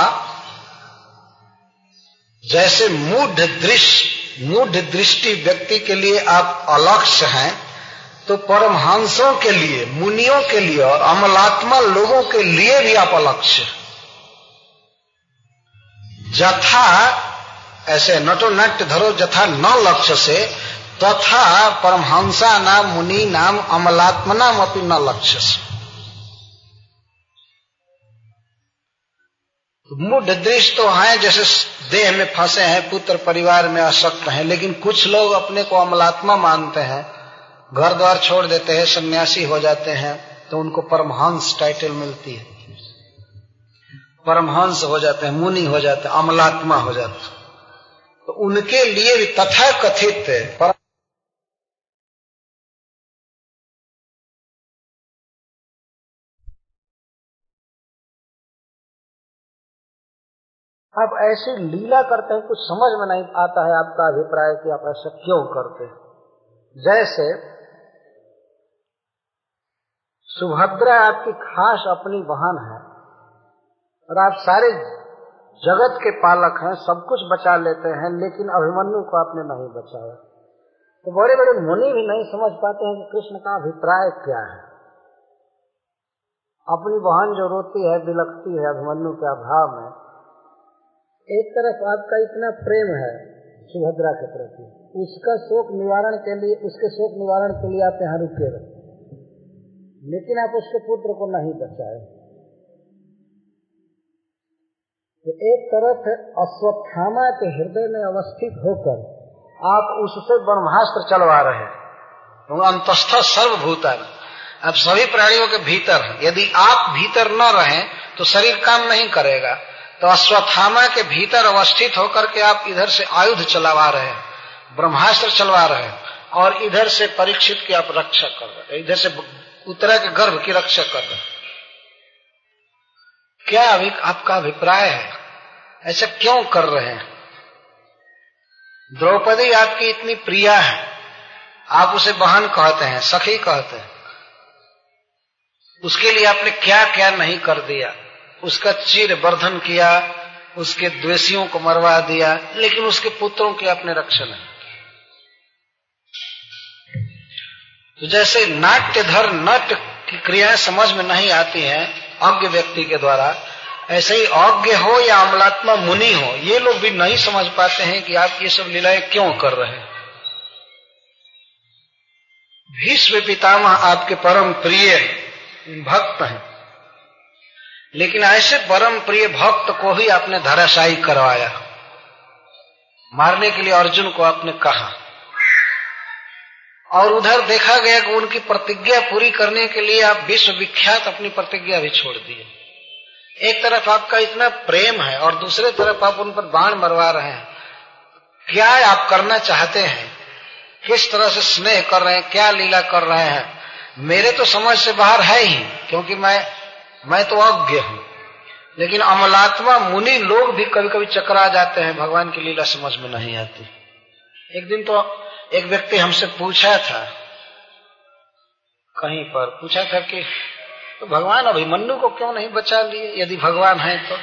जैसे मूढ़ दृष्टि मूढ़ दृष्टि व्यक्ति के लिए आप अलक्ष्य हैं, तो परमहंसों के लिए, मुनियों के लिए और अमलात्मा लोगों के लिए भी आप अलक्ष्य। जथा ऐसे नटो नाट्य धरो जथा न लक्ष्य से, तथा परमहंसा नाम मुनि नाम अमलात्मा नाम अपनी न लक्ष्य से। मूढ़ दृष्टि तो है, जैसे देह में फंसे हैं, पुत्र परिवार में आसक्त हैं, लेकिन कुछ लोग अपने को अमलात्मा मानते हैं, घर द्वार छोड़ देते हैं, सन्यासी हो जाते हैं, तो उनको परमहंस टाइटल मिलती है, परमहंस हो जाते हैं, मुनि हो जाते हैं, अमलात्मा हो जाते हैं। तो उनके लिए भी तथा कथित पर... आप ऐसी लीला करते हैं, कुछ समझ में नहीं आता है आपका अभिप्राय कि आप ऐसा क्यों करते हैं। जैसे सुभद्रा आपकी खास अपनी बहन है और आप सारे जगत के पालक हैं, सब कुछ बचा लेते हैं, लेकिन अभिमन्यु को आपने नहीं बचाया। तो बड़े बड़े मुनि भी नहीं समझ पाते हैं कि कृष्ण का अभिप्राय क्या है। अपनी बहन जो रोती है, बिलखती है अभिमन्यु के अभाव में, एक तरफ आपका इतना प्रेम है सुभद्रा के प्रति, उसका शोक निवारण के लिए, उसके शोक निवारण के लिए आप यहाँ रुके रहे, लेकिन आप उसके पुत्र को नहीं बचाए। तो एक तरफ है अश्वत्थामा के हृदय में अवस्थित होकर आप उससे ब्रह्मास्त्र चलवा रहे हैं, तो अंतस्थ सर्वभूतान, आप सभी प्राणियों के भीतर हैं। यदि आप भीतर न रहें तो शरीर काम नहीं करेगा। तो अश्वत्थामा के भीतर अवस्थित होकर के आप इधर से आयुध चलवा रहे हैं, ब्रह्मास्त्र चलवा रहे हैं, और इधर से परीक्षित की आप रक्षा कर रहे हैं, इधर से उत्तरा के गर्भ की रक्षा कर रहे हैं। क्या अभी आपका अभिप्राय है, ऐसा क्यों कर रहे हैं? द्रौपदी आपकी इतनी प्रिया है, आप उसे बहन कहते हैं, सखी कहते हैं, उसके लिए आपने क्या क्या नहीं कर दिया। उसका चिर वर्धन किया, उसके द्वेषियों को मरवा दिया, लेकिन उसके पुत्रों की आपने रक्षा नहीं। तो जैसे नाट्यधर नाट्य की क्रियाएं समझ में नहीं आती हैं अज्ञ व्यक्ति के द्वारा, ऐसे ही अज्ञ हो या अमलात्मा मुनि हो, ये लोग भी नहीं समझ पाते हैं कि आप ये सब लीलाएं क्यों कर रहे हैं। भीष्म पितामह आपके परम प्रिय भक्त हैं, लेकिन ऐसे परम प्रिय भक्त को ही आपने धराशायी करवाया। मारने के लिए अर्जुन को आपने कहा, और उधर देखा गया कि उनकी प्रतिज्ञा पूरी करने के लिए आप विश्व विख्यात अपनी प्रतिज्ञा भी छोड़ दिए। एक तरफ आपका इतना प्रेम है और दूसरे तरफ आप उन पर बाण मरवा रहे हैं। क्या आप करना चाहते हैं, किस तरह से स्नेह कर रहे हैं, क्या लीला कर रहे हैं, मेरे तो समझ से बाहर है ही, क्योंकि मैं मैं तो अज्ञ हूं। लेकिन अमलात्मा मुनि लोग भी कभी कभी चकरा जाते हैं, भगवान की लीला समझ में नहीं आती। एक दिन तो एक व्यक्ति हमसे पूछा था, कहीं पर पूछा था कि तो भगवान अभिमन्यु को क्यों नहीं बचा लिए, यदि भगवान है तो?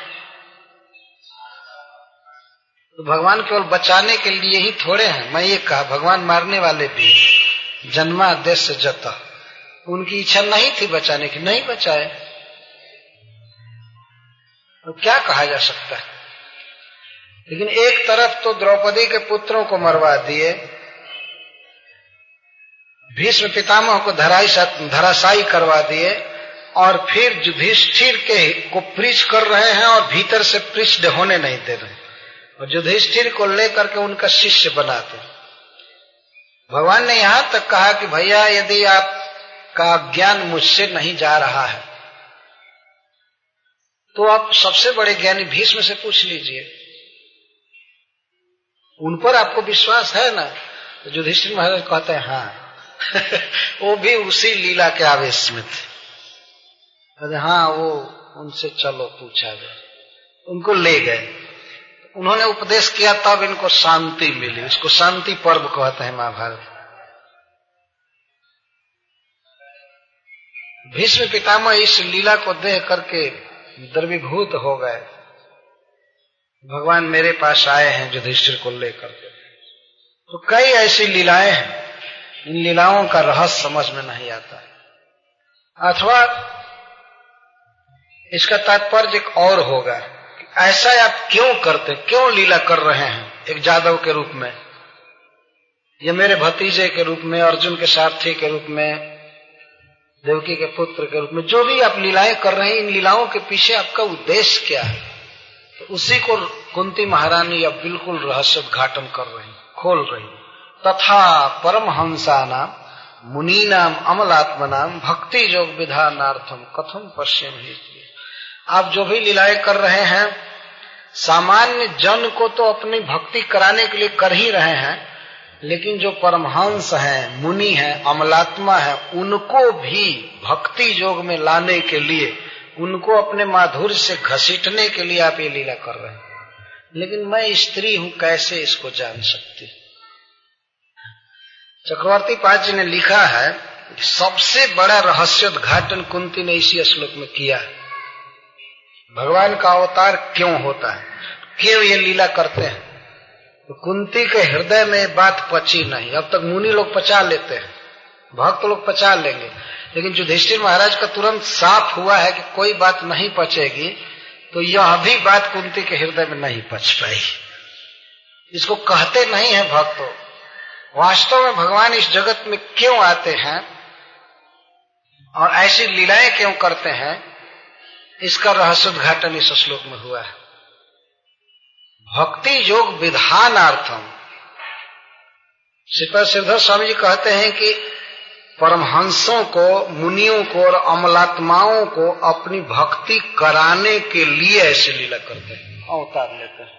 तो भगवान केवल बचाने के लिए ही थोड़े हैं। मैं ये कहा, भगवान मारने वाले भी, जन्मादेश जता, उनकी इच्छा नहीं थी बचाने की, नहीं बचाए। तो क्या कहा जा सकता है। लेकिन एक तरफ तो द्रौपदी के पुत्रों को मरवा दिए, भीष्म पितामह को धराशायी करवा दिए, और फिर युधिष्ठिर के को पृष्ठ कर रहे हैं और भीतर से पृष्ठ होने नहीं दे रहे, और युधिष्ठिर को लेकर के उनका शिष्य बनाते। भगवान ने यहां तक कहा कि भैया यदि आपका ज्ञान मुझसे नहीं जा रहा है तो आप सबसे बड़े ज्ञानी भीष्म से पूछ लीजिए, उन पर आपको विश्वास है ना? तो युधिष्ठिर महाराज कहते हैं हाँ वो भी उसी लीला के आवेश में थे। कहते हाँ वो उनसे चलो पूछा गया, उनको ले गए, उन्होंने उपदेश किया, तब इनको शांति मिली। उसको शांति पर्व कहते हैं महाभारत। भीष्म पितामह इस लीला को देख करके द्रवीभूत हो गए। भगवान मेरे पास आए हैं युधिष्ठिर को लेकर के। तो कई ऐसी लीलाएं हैं, इन लीलाओं का रहस्य समझ में नहीं आता, अथवा इसका तात्पर्य एक और होगा कि ऐसा आप क्यों करते, क्यों लीला कर रहे हैं एक जादव के रूप में, या मेरे भतीजे के रूप में, अर्जुन के सारथी के रूप में, देवकी के पुत्र के रूप में, जो भी आप लीलाएं कर रहे हैं, इन लीलाओं के पीछे आपका उद्देश्य क्या है? तो उसी को कुंती महारानी अब बिल्कुल रहस्योद्घाटन कर रही, खोल रही। तथा परमहंसानाम मुनीनाम अमलात्मनाम भक्ति योग विधानार्थम कथम पश्येमहि। आप जो भी लीलाएं कर रहे हैं सामान्य जन को तो अपनी भक्ति कराने के लिए कर ही रहे हैं, लेकिन जो परमहंस हैं, मुनि हैं, अमलात्मा हैं, उनको भी भक्ति योग में लाने के लिए, उनको अपने माधुर्य से घसीटने के लिए आप ये लीला कर रहे हैं। लेकिन मैं स्त्री हूं, कैसे इसको जान सकती? चक्रवर्ती पाद जी ने लिखा है कि सबसे बड़ा रहस्योद्घाटन कुंती ने इसी श्लोक में किया है। भगवान का अवतार क्यों होता है, क्यों ये लीला करते हैं? तो कुंती के हृदय में बात पची नहीं। अब तक मुनि लोग पचा लेते हैं, भक्त लोग पचा लेंगे, लेकिन युधिष्ठिर महाराज का तुरंत साफ हुआ है कि कोई बात नहीं पचेगी, तो यह भी बात कुंती के हृदय में नहीं पच पाई। इसको कहते नहीं है भक्तों। वास्तव में भगवान इस जगत में क्यों आते हैं और ऐसी लीलाएं क्यों करते हैं, इसका रहस्योद्घाटन इस श्लोक में हुआ है। भक्ति योग विधानार्थम। श्रीपाद श्रीधर स्वामी जी कहते हैं कि परमहंसों को, मुनियों को और अमलात्माओं को अपनी भक्ति कराने के लिए ऐसी लीला करते हैं, अवतार लेते हैं।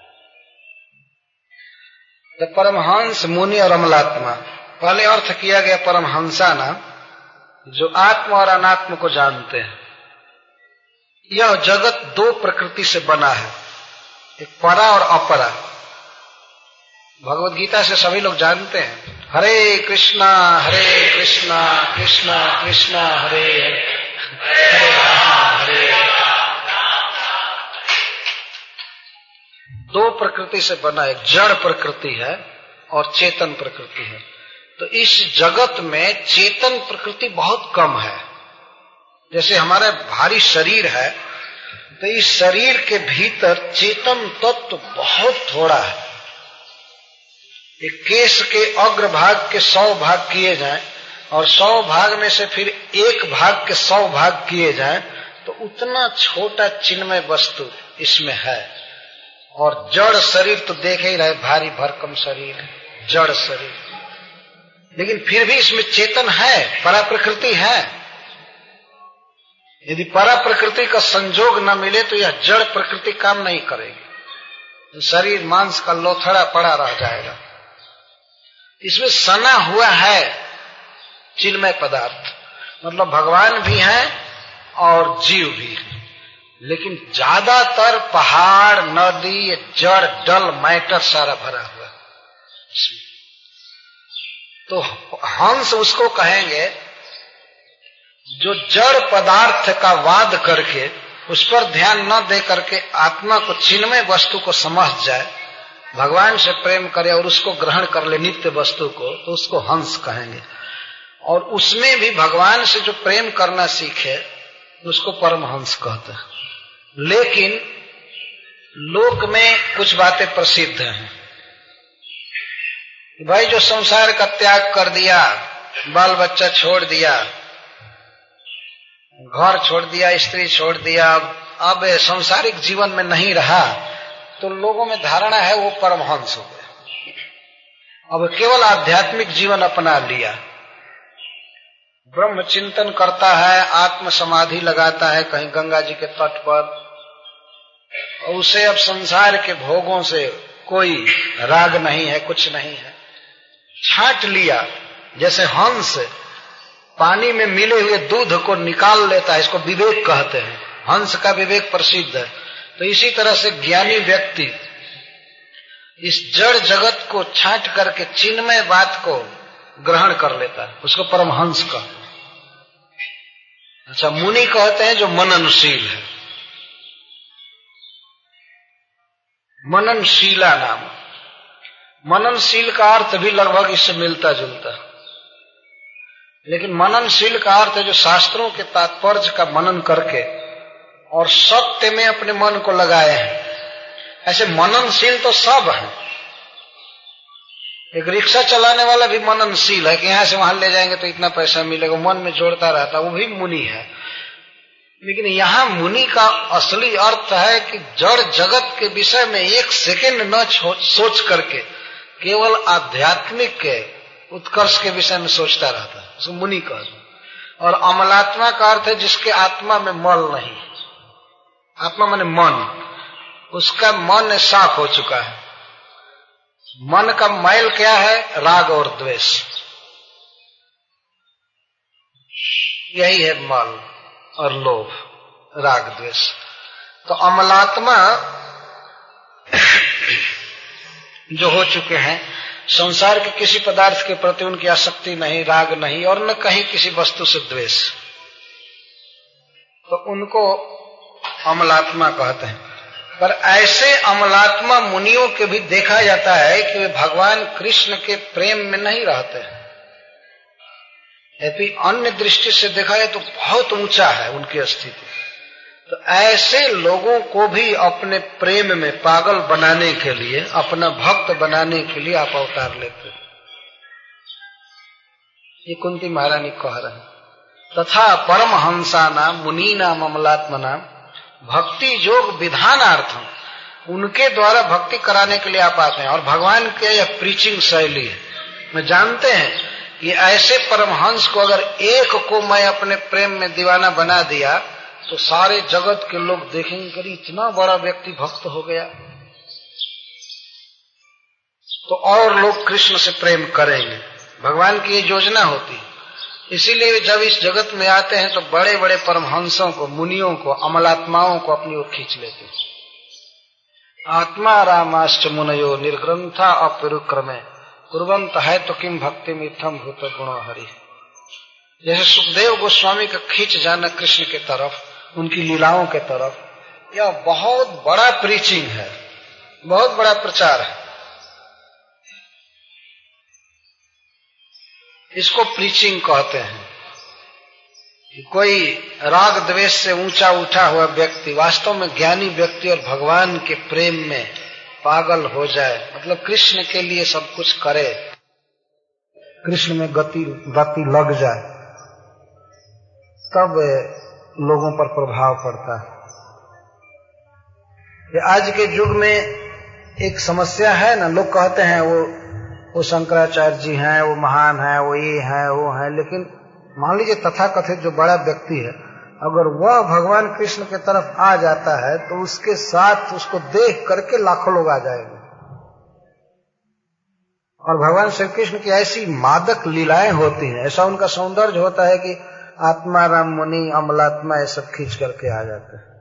जब परमहंस, मुनि और अमलात्मा, पहले अर्थ किया गया परमहंसा ना, जो आत्म और अनात्म को जानते हैं। यह जगत दो प्रकृति से बना है, एक परा और अपरा। भगवत गीता से सभी लोग जानते हैं, हरे कृष्णा हरे कृष्णा कृष्णा कृष्णा हरे हरे, हरे राम हरे राम। दो प्रकृति से बना, एक जड़ प्रकृति है और चेतन प्रकृति है। तो इस जगत में चेतन प्रकृति बहुत कम है। जैसे हमारा भारी शरीर है, तो इस शरीर के भीतर चेतन तत्व तो बहुत थोड़ा है। एक केश के अग्रभाग के सौ भाग किए जाएं और सौ भाग में से फिर एक भाग के सौ भाग किए जाएं, तो उतना छोटा चिन्मय वस्तु इसमें है। और जड़ शरीर तो देख ही रहे, भारी भरकम शरीर है, जड़ शरीर, लेकिन फिर भी इसमें चेतन है, परा प्रकृति है। यदि परा प्रकृति का संजोग न मिले तो यह जड़ प्रकृति काम नहीं करेगी, शरीर मांस का लोथड़ा पड़ा रह जाएगा। इसमें सना हुआ है चिन्मय पदार्थ, मतलब भगवान भी हैं और जीव भी है, लेकिन ज्यादातर पहाड़, नदी, जड़, डल, मैटर सारा भरा हुआ है। तो हंस उसको कहेंगे जो जड़ पदार्थ का वाद करके उस पर ध्यान न दे करके आत्मा को, चिन्मय वस्तु को समझ जाए, भगवान से प्रेम करे और उसको ग्रहण कर ले, नित्य वस्तु को, तो उसको हंस कहेंगे। और उसमें भी भगवान से जो प्रेम करना सीखे उसको परमहंस कहते हैं। लेकिन लोक में कुछ बातें प्रसिद्ध हैं, भाई जो संसार का त्याग कर दिया, बाल बच्चा छोड़ दिया, घर छोड़ दिया, स्त्री छोड़ दिया, अब सांसारिक जीवन में नहीं रहा, तो लोगों में धारणा है वो परमहंस हो गया। अब केवल आध्यात्मिक जीवन अपना लिया, ब्रह्म चिंतन करता है, आत्म समाधि लगाता है कहीं गंगा जी के तट पर, और उसे अब संसार के भोगों से कोई राग नहीं है, कुछ नहीं है। छांट लिया, जैसे हंस पानी में मिले हुए दूध को निकाल लेता है, इसको विवेक कहते हैं। हंस का विवेक प्रसिद्ध है। तो इसी तरह से ज्ञानी व्यक्ति इस जड़ जगत को छांट करके चिन्मय बात को ग्रहण कर लेता है, उसको परमहंस कहते हैं। अच्छा, मुनि कहते हैं जो मननशील है, मननशीला नाम। मननशील का अर्थ भी लगभग इससे मिलता जुलता, लेकिन मननशील का अर्थ है जो शास्त्रों के तात्पर्य का मनन करके और सत्य में अपने मन को लगाए हैं। ऐसे मननशील तो सब हैं। एक रिक्शा चलाने वाला भी मननशील है कि यहां से वहां ले जाएंगे तो इतना पैसा मिलेगा, मन में जोड़ता रहता, वो भी मुनि है। लेकिन यहां मुनि का असली अर्थ है कि जड़ जगत के विषय में एक सेकंड न सोच करके केवल आध्यात्मिक के उत्कर्ष के विषय में सोचता रहता है, उसको मुनि कहते हैं। और अमलात्मा का अर्थ है जिसके आत्मा में मल नहीं है। आत्मा माने मन, उसका मन साफ हो चुका है। मन का मैल क्या है? राग और द्वेष, यही है मल और लोभ, राग द्वेष। तो अमलात्मा जो हो चुके हैं, संसार के किसी पदार्थ के प्रति उनकी आसक्ति नहीं, राग नहीं, और न कहीं किसी वस्तु से द्वेष, तो उनको अमलात्मा कहते हैं। पर ऐसे अमलात्मा मुनियों के भी देखा जाता है कि वे भगवान कृष्ण के प्रेम में नहीं रहते हैं। यदि अन्य दृष्टि से देखा जाए तो बहुत ऊंचा है उनकी स्थिति। तो ऐसे लोगों को भी अपने प्रेम में पागल बनाने के लिए, अपना भक्त बनाने के लिए आप अवतार लेते हैं। ये कुंती महारानी कह रहे हैं। तथा परमहंसा नाम मुनि नाम अमलात्मा नाम भक्ति योग विधानार्थम, उनके द्वारा भक्ति कराने के लिए आप आते हैं। और भगवान के यह प्रीचिंग शैली है। मैं जानते हैं कि ऐसे परमहंस को अगर एक को मैं अपने प्रेम में दीवाना बना दिया तो सारे जगत के लोग देखेंगे कि इतना बड़ा व्यक्ति भक्त हो गया, तो और लोग कृष्ण से प्रेम करेंगे। भगवान की ये योजना होती है। इसीलिए जब इस जगत में आते हैं तो बड़े बड़े परमहंसों को, मुनियों को, अमलात्माओं को अपनी ओर खींच लेते हैं। आत्मा रामाश्च मुनयो निर्ग्रंथा अपरुक्रमे कुर्वंत है तो किम भक्ति मिथम भूत गुणो हरि। जैसे सुखदेव गोस्वामी का खींच जाना कृष्ण के तरफ, उनकी लीलाओं के तरफ, यह बहुत बड़ा प्रीचिंग है, बहुत बड़ा प्रचार है। इसको प्रीचिंग कहते हैं। कोई राग द्वेष से ऊंचा उठा हुआ व्यक्ति वास्तव में ज्ञानी व्यक्ति और भगवान के प्रेम में पागल हो जाए, मतलब कृष्ण के लिए सब कुछ करे, कृष्ण में गति गति लग जाए, तब लोगों पर प्रभाव पड़ता है। आज के युग में एक समस्या है ना, लोग कहते हैं वो वो शंकराचार्य जी हैं, वो महान है, वो ये है, वो है, लेकिन मान लीजिए तथाकथित जो बड़ा व्यक्ति है, अगर वह भगवान कृष्ण की तरफ आ जाता है तो उसके साथ उसको देख करके लाखों लोग आ जाएंगे। और भगवान श्री कृष्ण की ऐसी मादक लीलाएं होती हैं, ऐसा उनका सौंदर्य होता है कि आत्मा राम मुनि अमलात्मा ये सब खींच करके आ जाते हैं।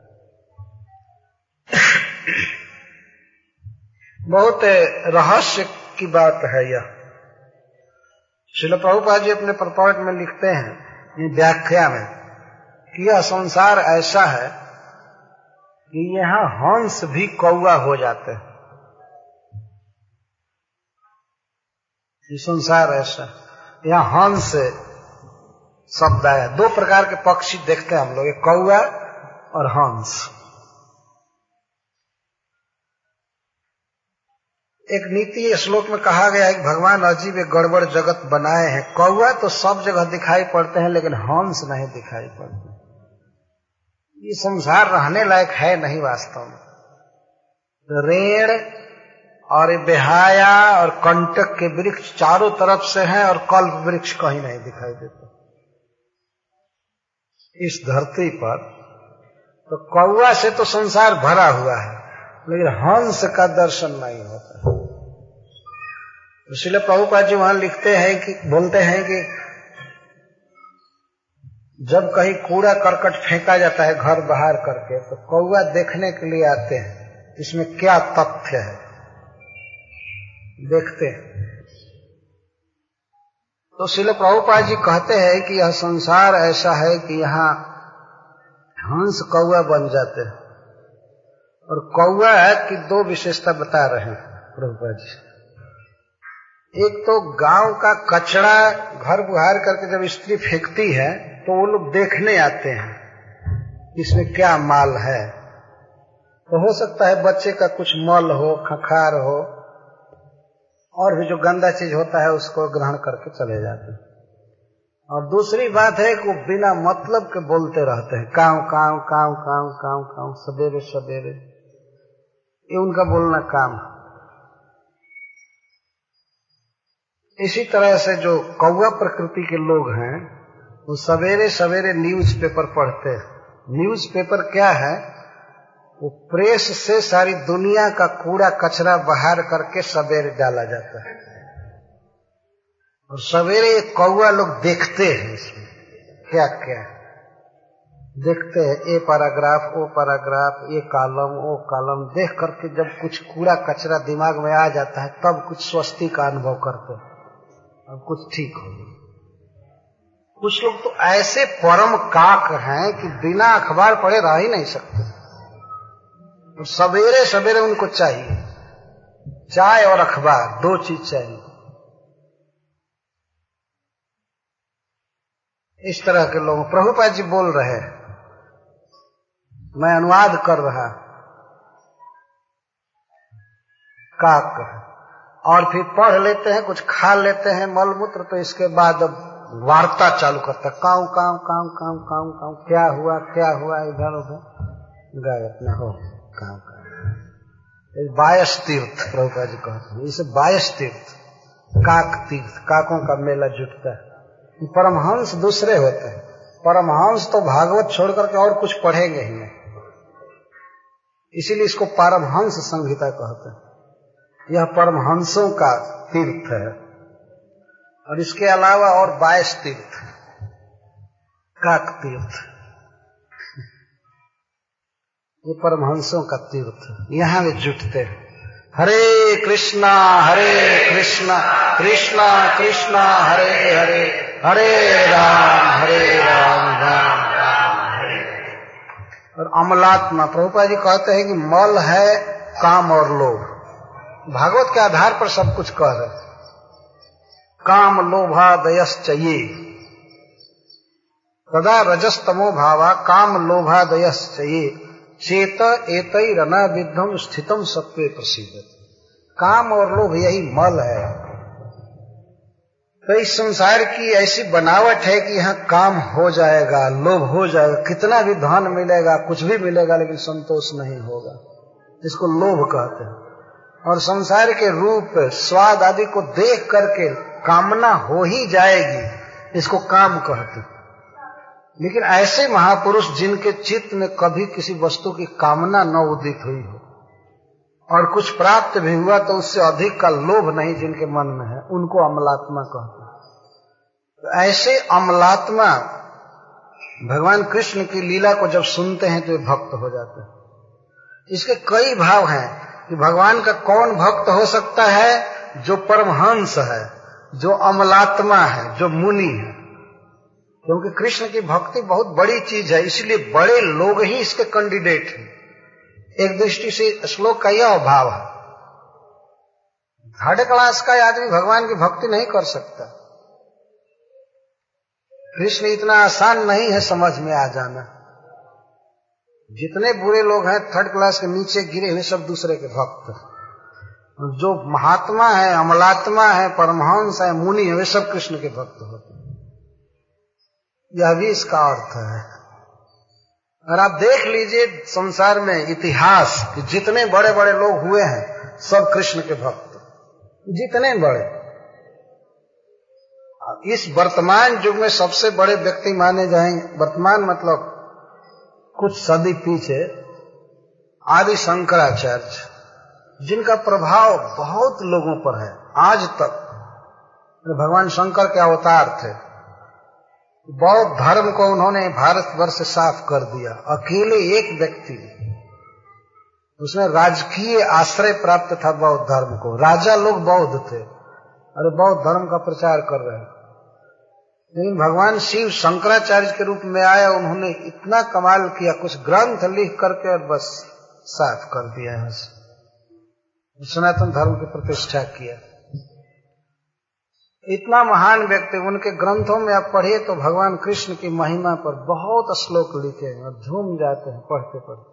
बहुत रहस्य की बात है यह। श्रील प्रभुपाद जी अपने प्रपॉर्ट में लिखते हैं व्याख्या में कि यह संसार ऐसा है कि यहाँ हंस भी कौवा हो जाते हैं। ये संसार ऐसा, यहाँ हंस शब्द आया। दो प्रकार के पक्षी देखते हैं हम लोग, एक कौवा और हंस। एक नीति श्लोक में कहा गया है कि भगवान अजीब एक गड़बड़ जगत बनाए हैं। कौवा तो सब जगह दिखाई पड़ते हैं लेकिन हंस नहीं दिखाई पड़ते। ये संसार रहने लायक है नहीं वास्तव में। तो रेड़ और बेहाया और कंटक के वृक्ष चारों तरफ से हैं और कल्प वृक्ष कहीं नहीं दिखाई देते इस धरती पर। तो कौवा से तो संसार भरा हुआ है, लेकिन हंस का दर्शन नहीं होता। इसलिए प्रभुपाद जी वहां लिखते हैं कि बोलते हैं कि जब कहीं कूड़ा करकट फेंका जाता है घर बाहर करके, तो कौवा देखने के लिए आते हैं इसमें क्या तथ्य है, देखते हैं। तो श्रील प्रभुपाद जी कहते हैं कि यह संसार ऐसा है कि यहाँ हंस कौवा बन जाते हैं। और कौवा की दो विशेषता बता रहे हैं प्रभुपाद जी। एक तो गांव का कचरा घर बुहार करके जब स्त्री फेंकती है तो वो लोग देखने आते हैं इसमें क्या माल है। तो हो सकता है बच्चे का कुछ मल हो, खखार हो, और भी जो गंदा चीज होता है उसको ग्रहण करके चले जाते हैं। और दूसरी बात है कि वो बिना मतलब के बोलते रहते हैं, काव काव काव काव काव काव, सवेरे सवेरे, ये उनका बोलना काम। इसी तरह से जो कौवा प्रकृति के लोग हैं वो सवेरे सवेरे न्यूज पेपर पढ़ते हैं। न्यूज पेपर क्या है? वो प्रेस से सारी दुनिया का कूड़ा कचरा बाहर करके सवेरे डाला जाता है, और सवेरे कौवा लोग देखते हैं इसमें क्या क्या देखते हैं। ए पैराग्राफ, ओ पैराग्राफ, ये कॉलम, ओ कॉलम देख करके जब कुछ कूड़ा कचरा दिमाग में आ जाता है तब कुछ स्वस्ति का अनुभव करते हैं और कुछ ठीक हो। कुछ लोग तो ऐसे परम काक हैं कि बिना अखबार पढ़े रह ही नहीं सकते। तो सवेरे सवेरे उनको चाहिए चाय और अखबार, दो चीज चाहिए। इस तरह के लोग प्रभुपाद जी बोल रहे हैं, मैं अनुवाद कर रहा। काक और फिर पढ़ लेते हैं, कुछ खा लेते हैं मलमूत्र, तो इसके बाद अब वार्ता चालू करता है, काव काव काव काव काव काव, क्या हुआ क्या हुआ, इधर उधर गए अपने हो काव काव। बायस तीर्थ प्रभुपाद जी कहते हैं, इसे बायस तीर्थ, काक तीर्थ, काकों का मेला जुटता है। परमहंस दूसरे होते हैं। परमहंस तो भागवत छोड़ करके और कुछ पढ़ेंगे ही नहीं, इसीलिए इसको परमहंस संहिता कहते हैं। यह परमहंसों का तीर्थ है। और इसके अलावा और बाईस तीर्थ, काक तीर्थ, ये परमहंसों का तीर्थ, यहां वे जुटते हैं। हरे कृष्णा हरे कृष्णा कृष्णा कृष्णा हरे हरे, हरे राम हरे राम राम राम हरे। और अमलात्मा प्रभुपाद जी कहते हैं कि मल है काम और लोभ। भागवत के आधार पर सब कुछ कह रहे। काम लोभादयश्च ये तदा रजस्तमो भावा, काम लोभादयश्च ये चेत एतैरना विद्धम स्थितम सत्वे प्रसिद्ध। काम और लोभ यही मल है। तो इस संसार की ऐसी बनावट है कि यहाँ काम हो जाएगा, लोभ हो जाएगा, कितना भी धन मिलेगा, कुछ भी मिलेगा, लेकिन संतोष नहीं होगा। इसको लोभ कहते हैं। और संसार के रूप स्वाद आदि को देख करके कामना हो ही जाएगी, इसको काम कहते हैं। लेकिन ऐसे महापुरुष जिनके चित्त में कभी किसी वस्तु की कामना न उदित हुई हो और कुछ प्राप्त भी हुआ तो उससे अधिक का लोभ नहीं जिनके मन में है, उनको अमलात्मा कहते हैं। तो ऐसे अमलात्मा भगवान कृष्ण की लीला को जब सुनते हैं तो वे भक्त हो जाते हैं। इसके कई भाव हैं कि भगवान का कौन भक्त हो सकता है? जो परमहंस है, जो अमलात्मा है, जो मुनि है। क्योंकि कृष्ण की भक्ति बहुत बड़ी चीज है, इसलिए बड़े लोग ही इसके कैंडिडेट हैं। एक दृष्टि से श्लोक का यह भाव है, थर्ड क्लास का आदमी भगवान की भक्ति नहीं कर सकता। कृष्ण इतना आसान नहीं है समझ में आ जाना। जितने बुरे लोग हैं थर्ड क्लास के नीचे गिरे हुए, सब दूसरे के भक्त। जो महात्मा है, अमलात्मा है, परमहंस है, मुनि है, वे सब कृष्ण के भक्त होते हैं। यह भी इसका अर्थ है। और आप देख लीजिए संसार में इतिहास कि जितने बड़े बड़े लोग हुए हैं सब कृष्ण के भक्त, जितने बड़े। इस वर्तमान युग में सबसे बड़े व्यक्ति माने जाएंगे, वर्तमान मतलब कुछ सदी पीछे, आदि शंकराचार्य, जिनका प्रभाव बहुत लोगों पर है आज तक। भगवान शंकर के अवतार थे। बौद्ध धर्म को उन्होंने भारतवर्ष से साफ कर दिया, अकेले एक व्यक्ति। उसमें राजकीय आश्रय प्राप्त था बौद्ध धर्म को, राजा लोग बौद्ध थे और बौद्ध धर्म का प्रचार कर रहे हैं। लेकिन भगवान शिव शंकराचार्य के रूप में आया, उन्होंने इतना कमाल किया, कुछ ग्रंथ लिख करके और बस साफ कर दिया, यहाँ से सनातन धर्म की प्रतिष्ठा किया। इतना महान व्यक्ति, उनके ग्रंथों में आप पढ़िए तो भगवान कृष्ण की महिमा पर बहुत श्लोक लिखे हैं और झूम जाते हैं पढ़ते पढ़ते।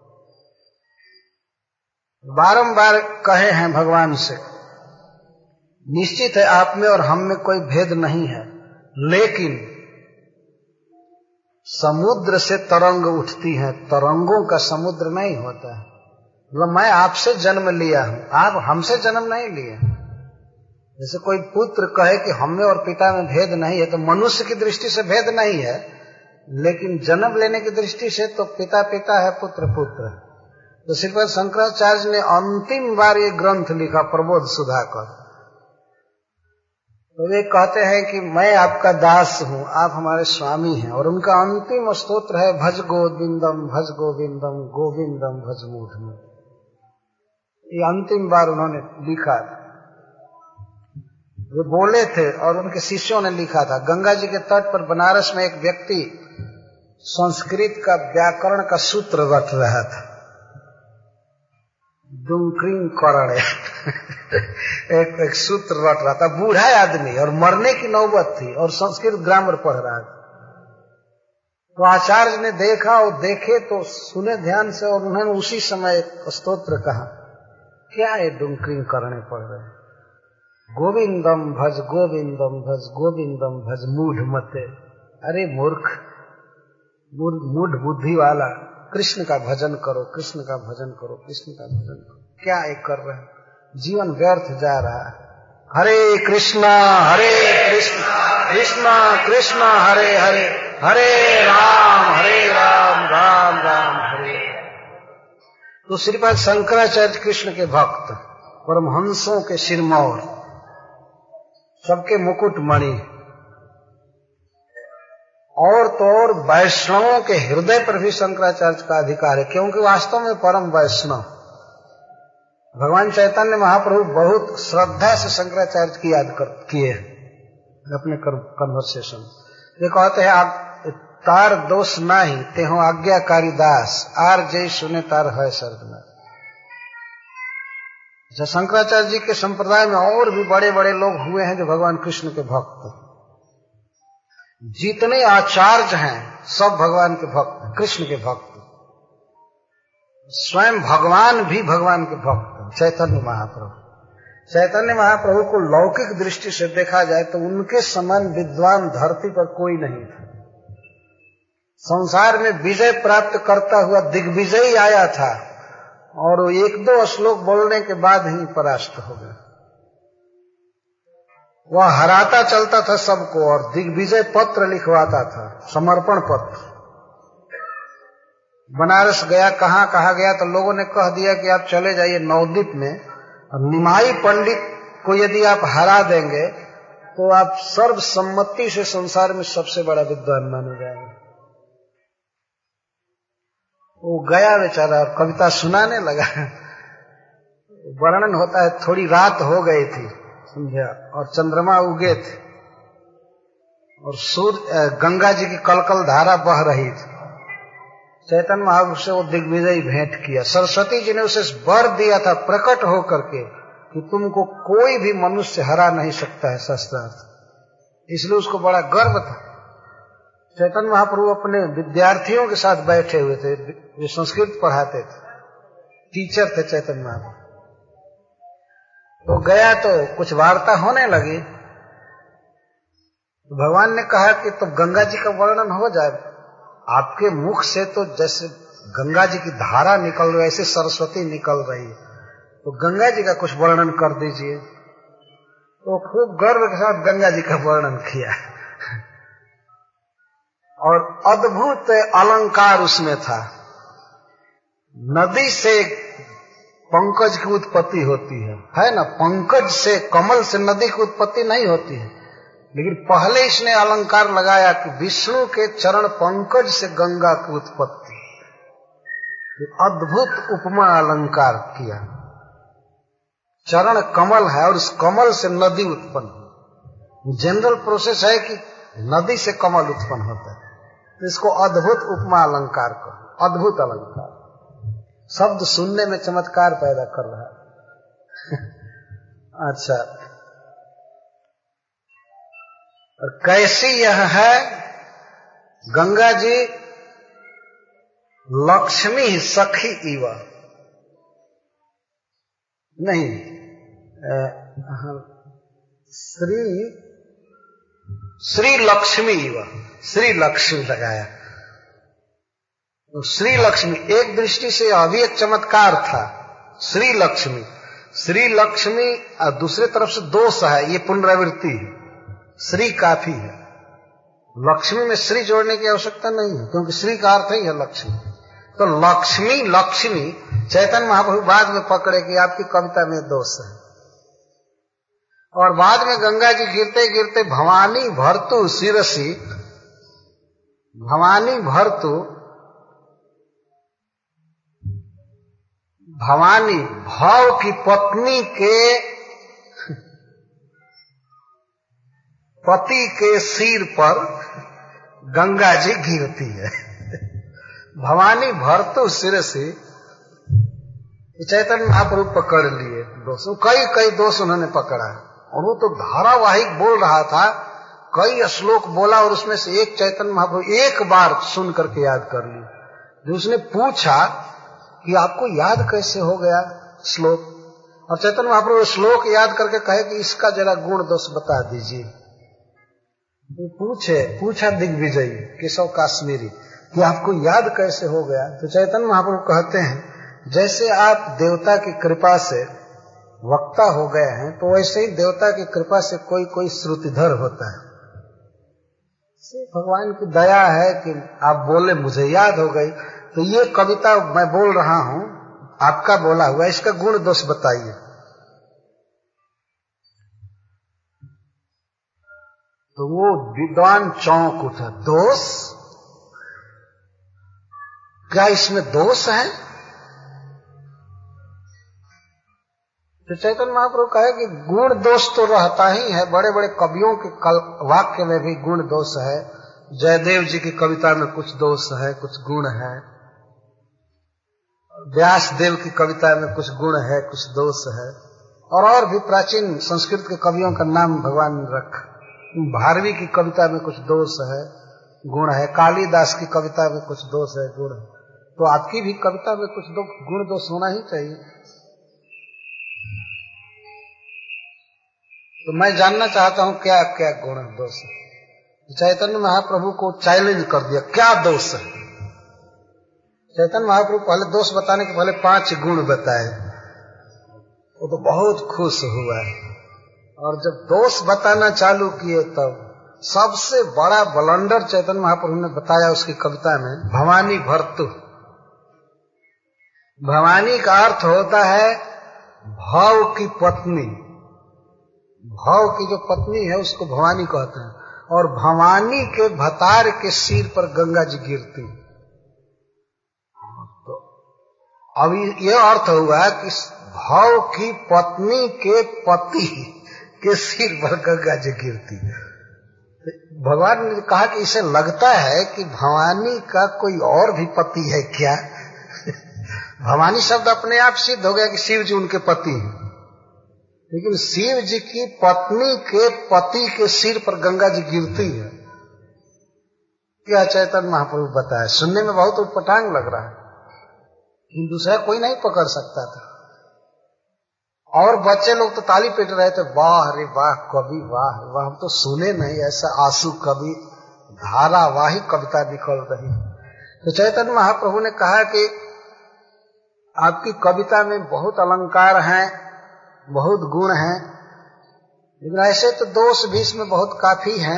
बारंबार कहे हैं भगवान से, निश्चित है आप में और हम में कोई भेद नहीं है, लेकिन समुद्र से तरंग उठती है, तरंगों का समुद्र नहीं होता है। मतलब मैं आपसे जन्म लिया हूं, आप हमसे जन्म नहीं लिए। जैसे कोई पुत्र कहे कि हम में और पिता में भेद नहीं है, तो मनुष्य की दृष्टि से भेद नहीं है, लेकिन जन्म लेने की दृष्टि से तो पिता पिता है, पुत्र पुत्र है। तो श्रीपाद शंकराचार्य ने अंतिम बार ये ग्रंथ लिखा, प्रबोध सुधाकर। तो वे कहते हैं कि मैं आपका दास हूं, आप हमारे स्वामी हैं, और उनका अंतिम स्तोत्र है भज गोविंदम भज गोविंदम गोविंदम भज मूढ़। ये अंतिम बार उन्होंने लिखा था, वे बोले थे और उनके शिष्यों ने लिखा था। गंगा जी के तट पर बनारस में एक व्यक्ति संस्कृत का व्याकरण का सूत्र रट रहा था, डुंक्रिंग करणे एक, एक सूत्र रट रहा था, बूढ़ा आदमी, और मरने की नौबत थी और संस्कृत ग्रामर पढ़ रहा था। तो आचार्य ने देखा, और देखे तो सुने ध्यान से, और उन्होंने उसी समय स्तोत्र कहा। क्या ये डुंक्रिंग करणे पढ़ रहे हैं? गोविंदम भज गोविंदम भज गोविंदम भज मूढ़ मते। अरे मूर्ख, मूढ़ बुद्धि वाला, कृष्ण का भजन करो, कृष्ण का भजन करो, कृष्ण का भजन करो। क्या एक कर रहे हैं? जीवन व्यर्थ जा रहा है। हरे कृष्णा हरे कृष्णा कृष्णा कृष्णा हरे हरे, हरे राम हरे राम राम राम हरे। तो श्रीपाद शंकराचार्य कृष्ण के भक्त, परमहंसों के सिरमौर, सबके मुकुट मणि, और तो और वैष्णवों के हृदय पर भी शंकराचार्य का अधिकार है, क्योंकि वास्तव में परम वैष्णव। भगवान चैतन्य महाप्रभु बहुत श्रद्धा से शंकराचार्य की याद कर किए हैं अपने कन्वर्सेशन। ये कहते हैं, आप तार दोष नाही ते हो आज्ञाकारी दास, आर जय सुने तार है सर्वनाश। शंकराचार्य जी के संप्रदाय में और भी बड़े बड़े लोग हुए हैं जो भगवान कृष्ण के भक्त। जितने आचार्य हैं सब भगवान के भक्त, कृष्ण के भक्त। स्वयं भगवान भी भगवान के भक्त। चैतन्य महाप्रभु चैतन्य महाप्रभु को लौकिक दृष्टि से देखा जाए तो उनके समान विद्वान धरती पर कोई नहीं था। संसार में विजय प्राप्त करता हुआ दिग्विजयी आया था, और वो एक दो श्लोक बोलने के बाद ही परास्त हो गया। वह हराता चलता था सबको, और दिग्विजय पत्र लिखवाता था, समर्पण पत्र। बनारस गया, कहाँ कहाँ गया तो लोगों ने कह दिया कि आप चले जाइए नवद्वीप में, और निमाई पंडित को यदि आप हरा देंगे तो आप सर्वसम्मति से संसार में सबसे बड़ा विद्वान माने जाएंगे। वो गया बेचारा और कविता सुनाने लगा। वर्णन होता है, थोड़ी रात हो गई थी समझा, और चंद्रमा उगे थे, और सूर्य गंगा जी की कलकल धारा बह रही थी। चैतन्य महाप्रभु से वो दिग्विजयी भेंट किया। सरस्वती जी ने उसे वर दिया था प्रकट होकर के कि तुमको कोई भी मनुष्य हरा नहीं सकता है शास्त्रार्थ, इसलिए उसको बड़ा गर्व था। चैतन्य महाप्रभु अपने विद्यार्थियों के साथ बैठे हुए थे, वे संस्कृत पढ़ाते थे, टीचर थे चैतन्य महाप्रभु। तो गया तो कुछ वार्ता होने लगी, तो भगवान ने कहा कि तो गंगा जी का वर्णन हो जाए, आपके मुख से तो जैसे गंगा जी की धारा निकल रही है, ऐसे सरस्वती निकल रही है, तो गंगा जी का कुछ वर्णन कर दीजिए। तो खूब गर्व के साथ गंगा जी का वर्णन किया और अद्भुत अलंकार उसमें था। नदी से पंकज की उत्पत्ति होती है, है ना, पंकज से, कमल से नदी की उत्पत्ति नहीं होती है, लेकिन पहले इसने अलंकार लगाया कि विष्णु के चरण पंकज से गंगा की उत्पत्ति। अद्भुत उपमा अलंकार किया। चरण कमल है और उस कमल से नदी उत्पन्न। जनरल प्रोसेस है कि नदी से कमल उत्पन्न होता है, तो इसको अद्भुत उपमा अलंकार कहो, अद्भुत अलंकार। शब्द सुनने में चमत्कार पैदा कर रहा है। अच्छा, और कैसी यह है गंगा जी? लक्ष्मी सखी इव, नहीं, श्री श्री लक्ष्मी इव, श्री लक्ष्मी लगाया। तो श्री लक्ष्मी एक दृष्टि से अभी एक चमत्कार था। श्री लक्ष्मी, श्री लक्ष्मी, और दूसरी तरफ से दोष है, ये पुनरावृत्ति है। श्री काफी है, लक्ष्मी में श्री जोड़ने की आवश्यकता नहीं है, क्योंकि श्री का अर्थ ही है लक्ष्मी। तो लक्ष्मी लक्ष्मी चैतन्य महाप्रभु बाद में पकड़े कि आपकी कविता में दोष है, और बाद में गंगा जी गिरते गिरते भवानी भरतु शिरसी, भवानी भरतु, भवानी भाव की पत्नी के पति के सिर पर गंगा जी गिरती है। भवानी भरतु शिरसी, चैतन्य महाप्रभु पकड़ लिए दोष, कई कई दोष उन्होंने पकड़ा, और वो तो धारावाहिक बोल रहा था, कई श्लोक बोला, और उसमें से एक चैतन्य महाप्रभु एक बार सुन करके याद कर ली। जो उसने पूछा कि आपको याद कैसे हो गया श्लोक, और चैतन्य महाप्रभु श्लोक याद करके कहे कि इसका जरा गुण दोष बता दीजिए। पूछे पूछा दिग्विजयी केशव काश्मीरी कि आपको याद कैसे हो गया? तो चैतन्य महाप्रभु कहते हैं, जैसे आप देवता की कृपा से वक्ता हो गए हैं, तो वैसे ही देवता की कृपा से कोई कोई श्रुतिधर होता है। भगवान की दया है कि आप बोले, मुझे याद हो गई। तो ये कविता मैं बोल रहा हूं, आपका बोला हुआ, इसका गुण दोष बताइए। तो वो विद्वान चौंक उठा, दोष? क्या इसमें दोष है? तो चैतन्य महाप्रभु कहे कि गुण दोष तो रहता ही है, बड़े बड़े कवियों के वाक्य में भी गुण दोष है। जयदेव जी की कविता में कुछ दोष है, कुछ गुण है। व्यास देव की कविता में कुछ गुण है, कुछ दोष है। और और भी प्राचीन संस्कृत के कवियों का नाम भगवान ने रखा। भारवी की कविता में कुछ दोष है, गुण है। कालिदास की कविता में कुछ दोष है, गुण है। तो आपकी भी कविता में कुछ दो गुण दोष होना ही चाहिए। तो मैं जानना चाहता हूं क्या क्या गुण दोष है। चैतन्य महाप्रभु को चैलेंज कर दिया, क्या दोष है? चैतन्य महाप्रभु पहले दोष बताने के पहले पांच गुण बताए। वो तो बहुत खुश हुआ है, और जब दोष बताना चालू किए तब सबसे बड़ा ब्लंडर चैतन्य महाप्रभु ने बताया उसकी कविता में, भवानी भरतु। भवानी का अर्थ होता है भाव की पत्नी। भाव की जो पत्नी है उसको भवानी कहते हैं, और भवानी के भतार के सिर पर गंगा जी गिरती। तो अब ये अर्थ हुआ कि भाव की पत्नी के पति के सिर पर गंगा जी गिरती। भगवान ने कहा कि इसे लगता है कि भवानी का कोई और भी पति है क्या? भवानी शब्द अपने आप सिद्ध हो गया कि शिव जी उनके पति हैं, लेकिन शिव जी की पत्नी के पति के सिर पर गंगा जी गिरती है। क्या चैतन्य महाप्रभु बताया, सुनने में बहुत उटपटांग लग रहा है, लेकिन दूसरा कोई नहीं पकड़ सकता था। और बच्चे लोग तो ताली पीट रहे थे, वाह रे वाह कवि, वाह वाह, हम तो सुने नहीं ऐसा आंसू कवि, धारावाही कविता निकल रही। तो चैतन्य महाप्रभु ने कहा कि आपकी कविता में बहुत अलंकार हैं, बहुत गुण हैं, लेकिन ऐसे तो दोष भी इसमें बहुत काफी हैं।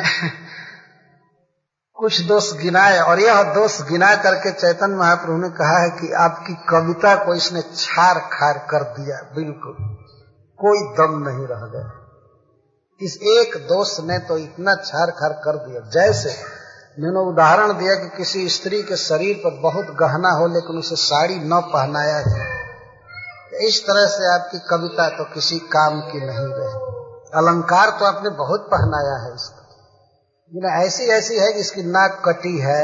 कुछ दोष गिनाए, और यह दोष गिना करके चैतन्य महाप्रभु ने कहा है कि आपकी कविता को इसने छार खार कर दिया, बिल्कुल कोई दम नहीं रह गया। इस एक दोष ने तो इतना छार खार कर दिया। जैसे मैंने उदाहरण दिया कि किसी स्त्री के शरीर पर बहुत गहना हो लेकिन उसे साड़ी न पहनाया जाए, इस तरह से आपकी कविता तो किसी काम की नहीं रही। अलंकार तो आपने बहुत पहनाया है इसको, लेकिन ऐसी ऐसी है कि इसकी नाक कटी है।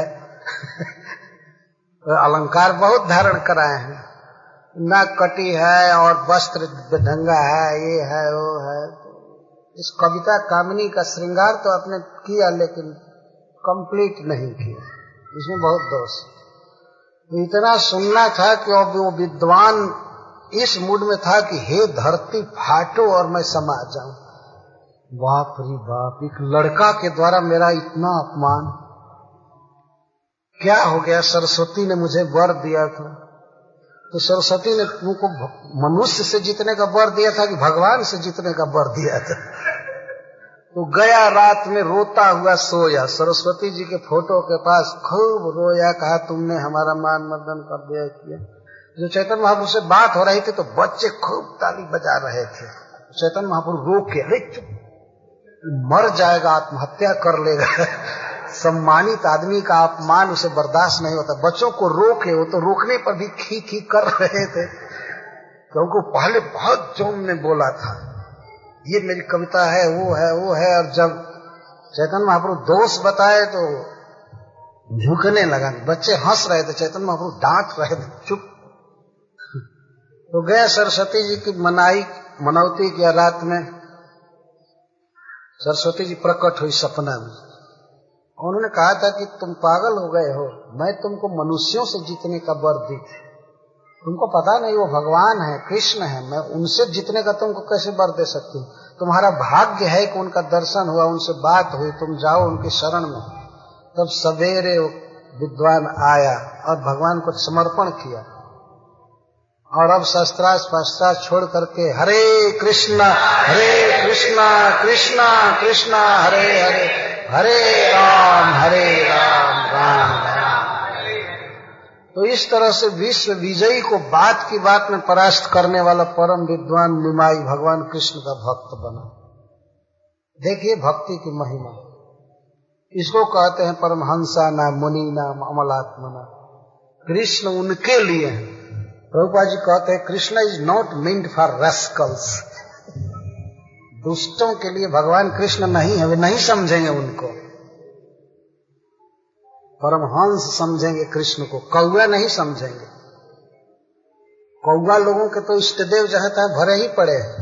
अलंकार बहुत धारण कराए हैं, नाक कटी है और वस्त्र बेढंगा है, ये है वो है। इस कविता कामिनी का श्रृंगार तो आपने किया लेकिन कंप्लीट नहीं किया, इसमें बहुत दोष। इतना सुनना था कि अब वो विद्वान इस मूड में था कि हे धरती फाटो और मैं समा जाऊं। बाप रे बाप, एक लड़का के द्वारा मेरा इतना अपमान, क्या हो गया? सरस्वती ने मुझे वर दिया था, तो सरस्वती ने तुमको मनुष्य से जीतने का वर दिया था कि भगवान से जीतने का वर दिया था? तो गया रात में रोता हुआ सोया, सरस्वती जी के फोटो के पास खूब रोया, कहा तुमने हमारा मान मर्दन कर दिया किया। जो चैतन्य महाप्रभु से बात हो रही थी तो बच्चे खूब ताली बजा रहे थे। चैतन्य महाप्रभु रोक के, अरे चुप, मर जाएगा, आत्महत्या कर लेगा। सम्मानित आदमी का अपमान उसे बर्दाश्त नहीं होता। बच्चों को रोके, वो तो रोकने पर भी खी खी कर रहे थे, क्योंकि पहले बहुत जोम में बोला था ये मेरी कविता है, वो है वो है। और जब चैतन्य महाप्रभु दोष बताए तो झुकने लगा। बच्चे हंस रहे थे, चैतन्य महाप्रभु डांट रहे थे, चुप। तो गया सरस्वती जी की मनाई मनौती किया। रात में सरस्वती जी प्रकट हुई सपना में। उन्होंने कहा था कि तुम पागल हो गए हो, मैं तुमको मनुष्यों से जीतने का वर दी थी, तुमको पता नहीं वो भगवान है, कृष्ण है, मैं उनसे जीतने का तुमको कैसे वर दे सकती हूँ? तुम्हारा भाग्य है कि उनका दर्शन हुआ, उनसे बात हुई, तुम जाओ उनकी शरण में। तब सवेरे विद्वान आया और भगवान को समर्पण किया, और अब शस्त्रास्त्र फास्त्रास्त्र छोड़ करके हरे कृष्णा हरे कृष्णा कृष्णा कृष्णा हरे हरे, हरे राम हरे राम राम राम। तो इस तरह से विश्व विजयी को बात की बात में परास्त करने वाला परम विद्वान निमाई भगवान कृष्ण का भक्त बना। देखिए भक्ति की महिमा, इसको कहते हैं परमहंसा नाम मुनि नाम अमलात्मना। कृष्ण उनके लिए हैं। प्रभुपाद जी कहते हैं Krishna is not meant for rascals. दुष्टों के लिए भगवान कृष्ण नहीं है, वे नहीं समझेंगे उनको। परमहंस समझेंगे कृष्ण को, कौआ नहीं समझेंगे। कौआ लोगों के तो इष्टदेव जहां तहां भरे ही पड़े हैं।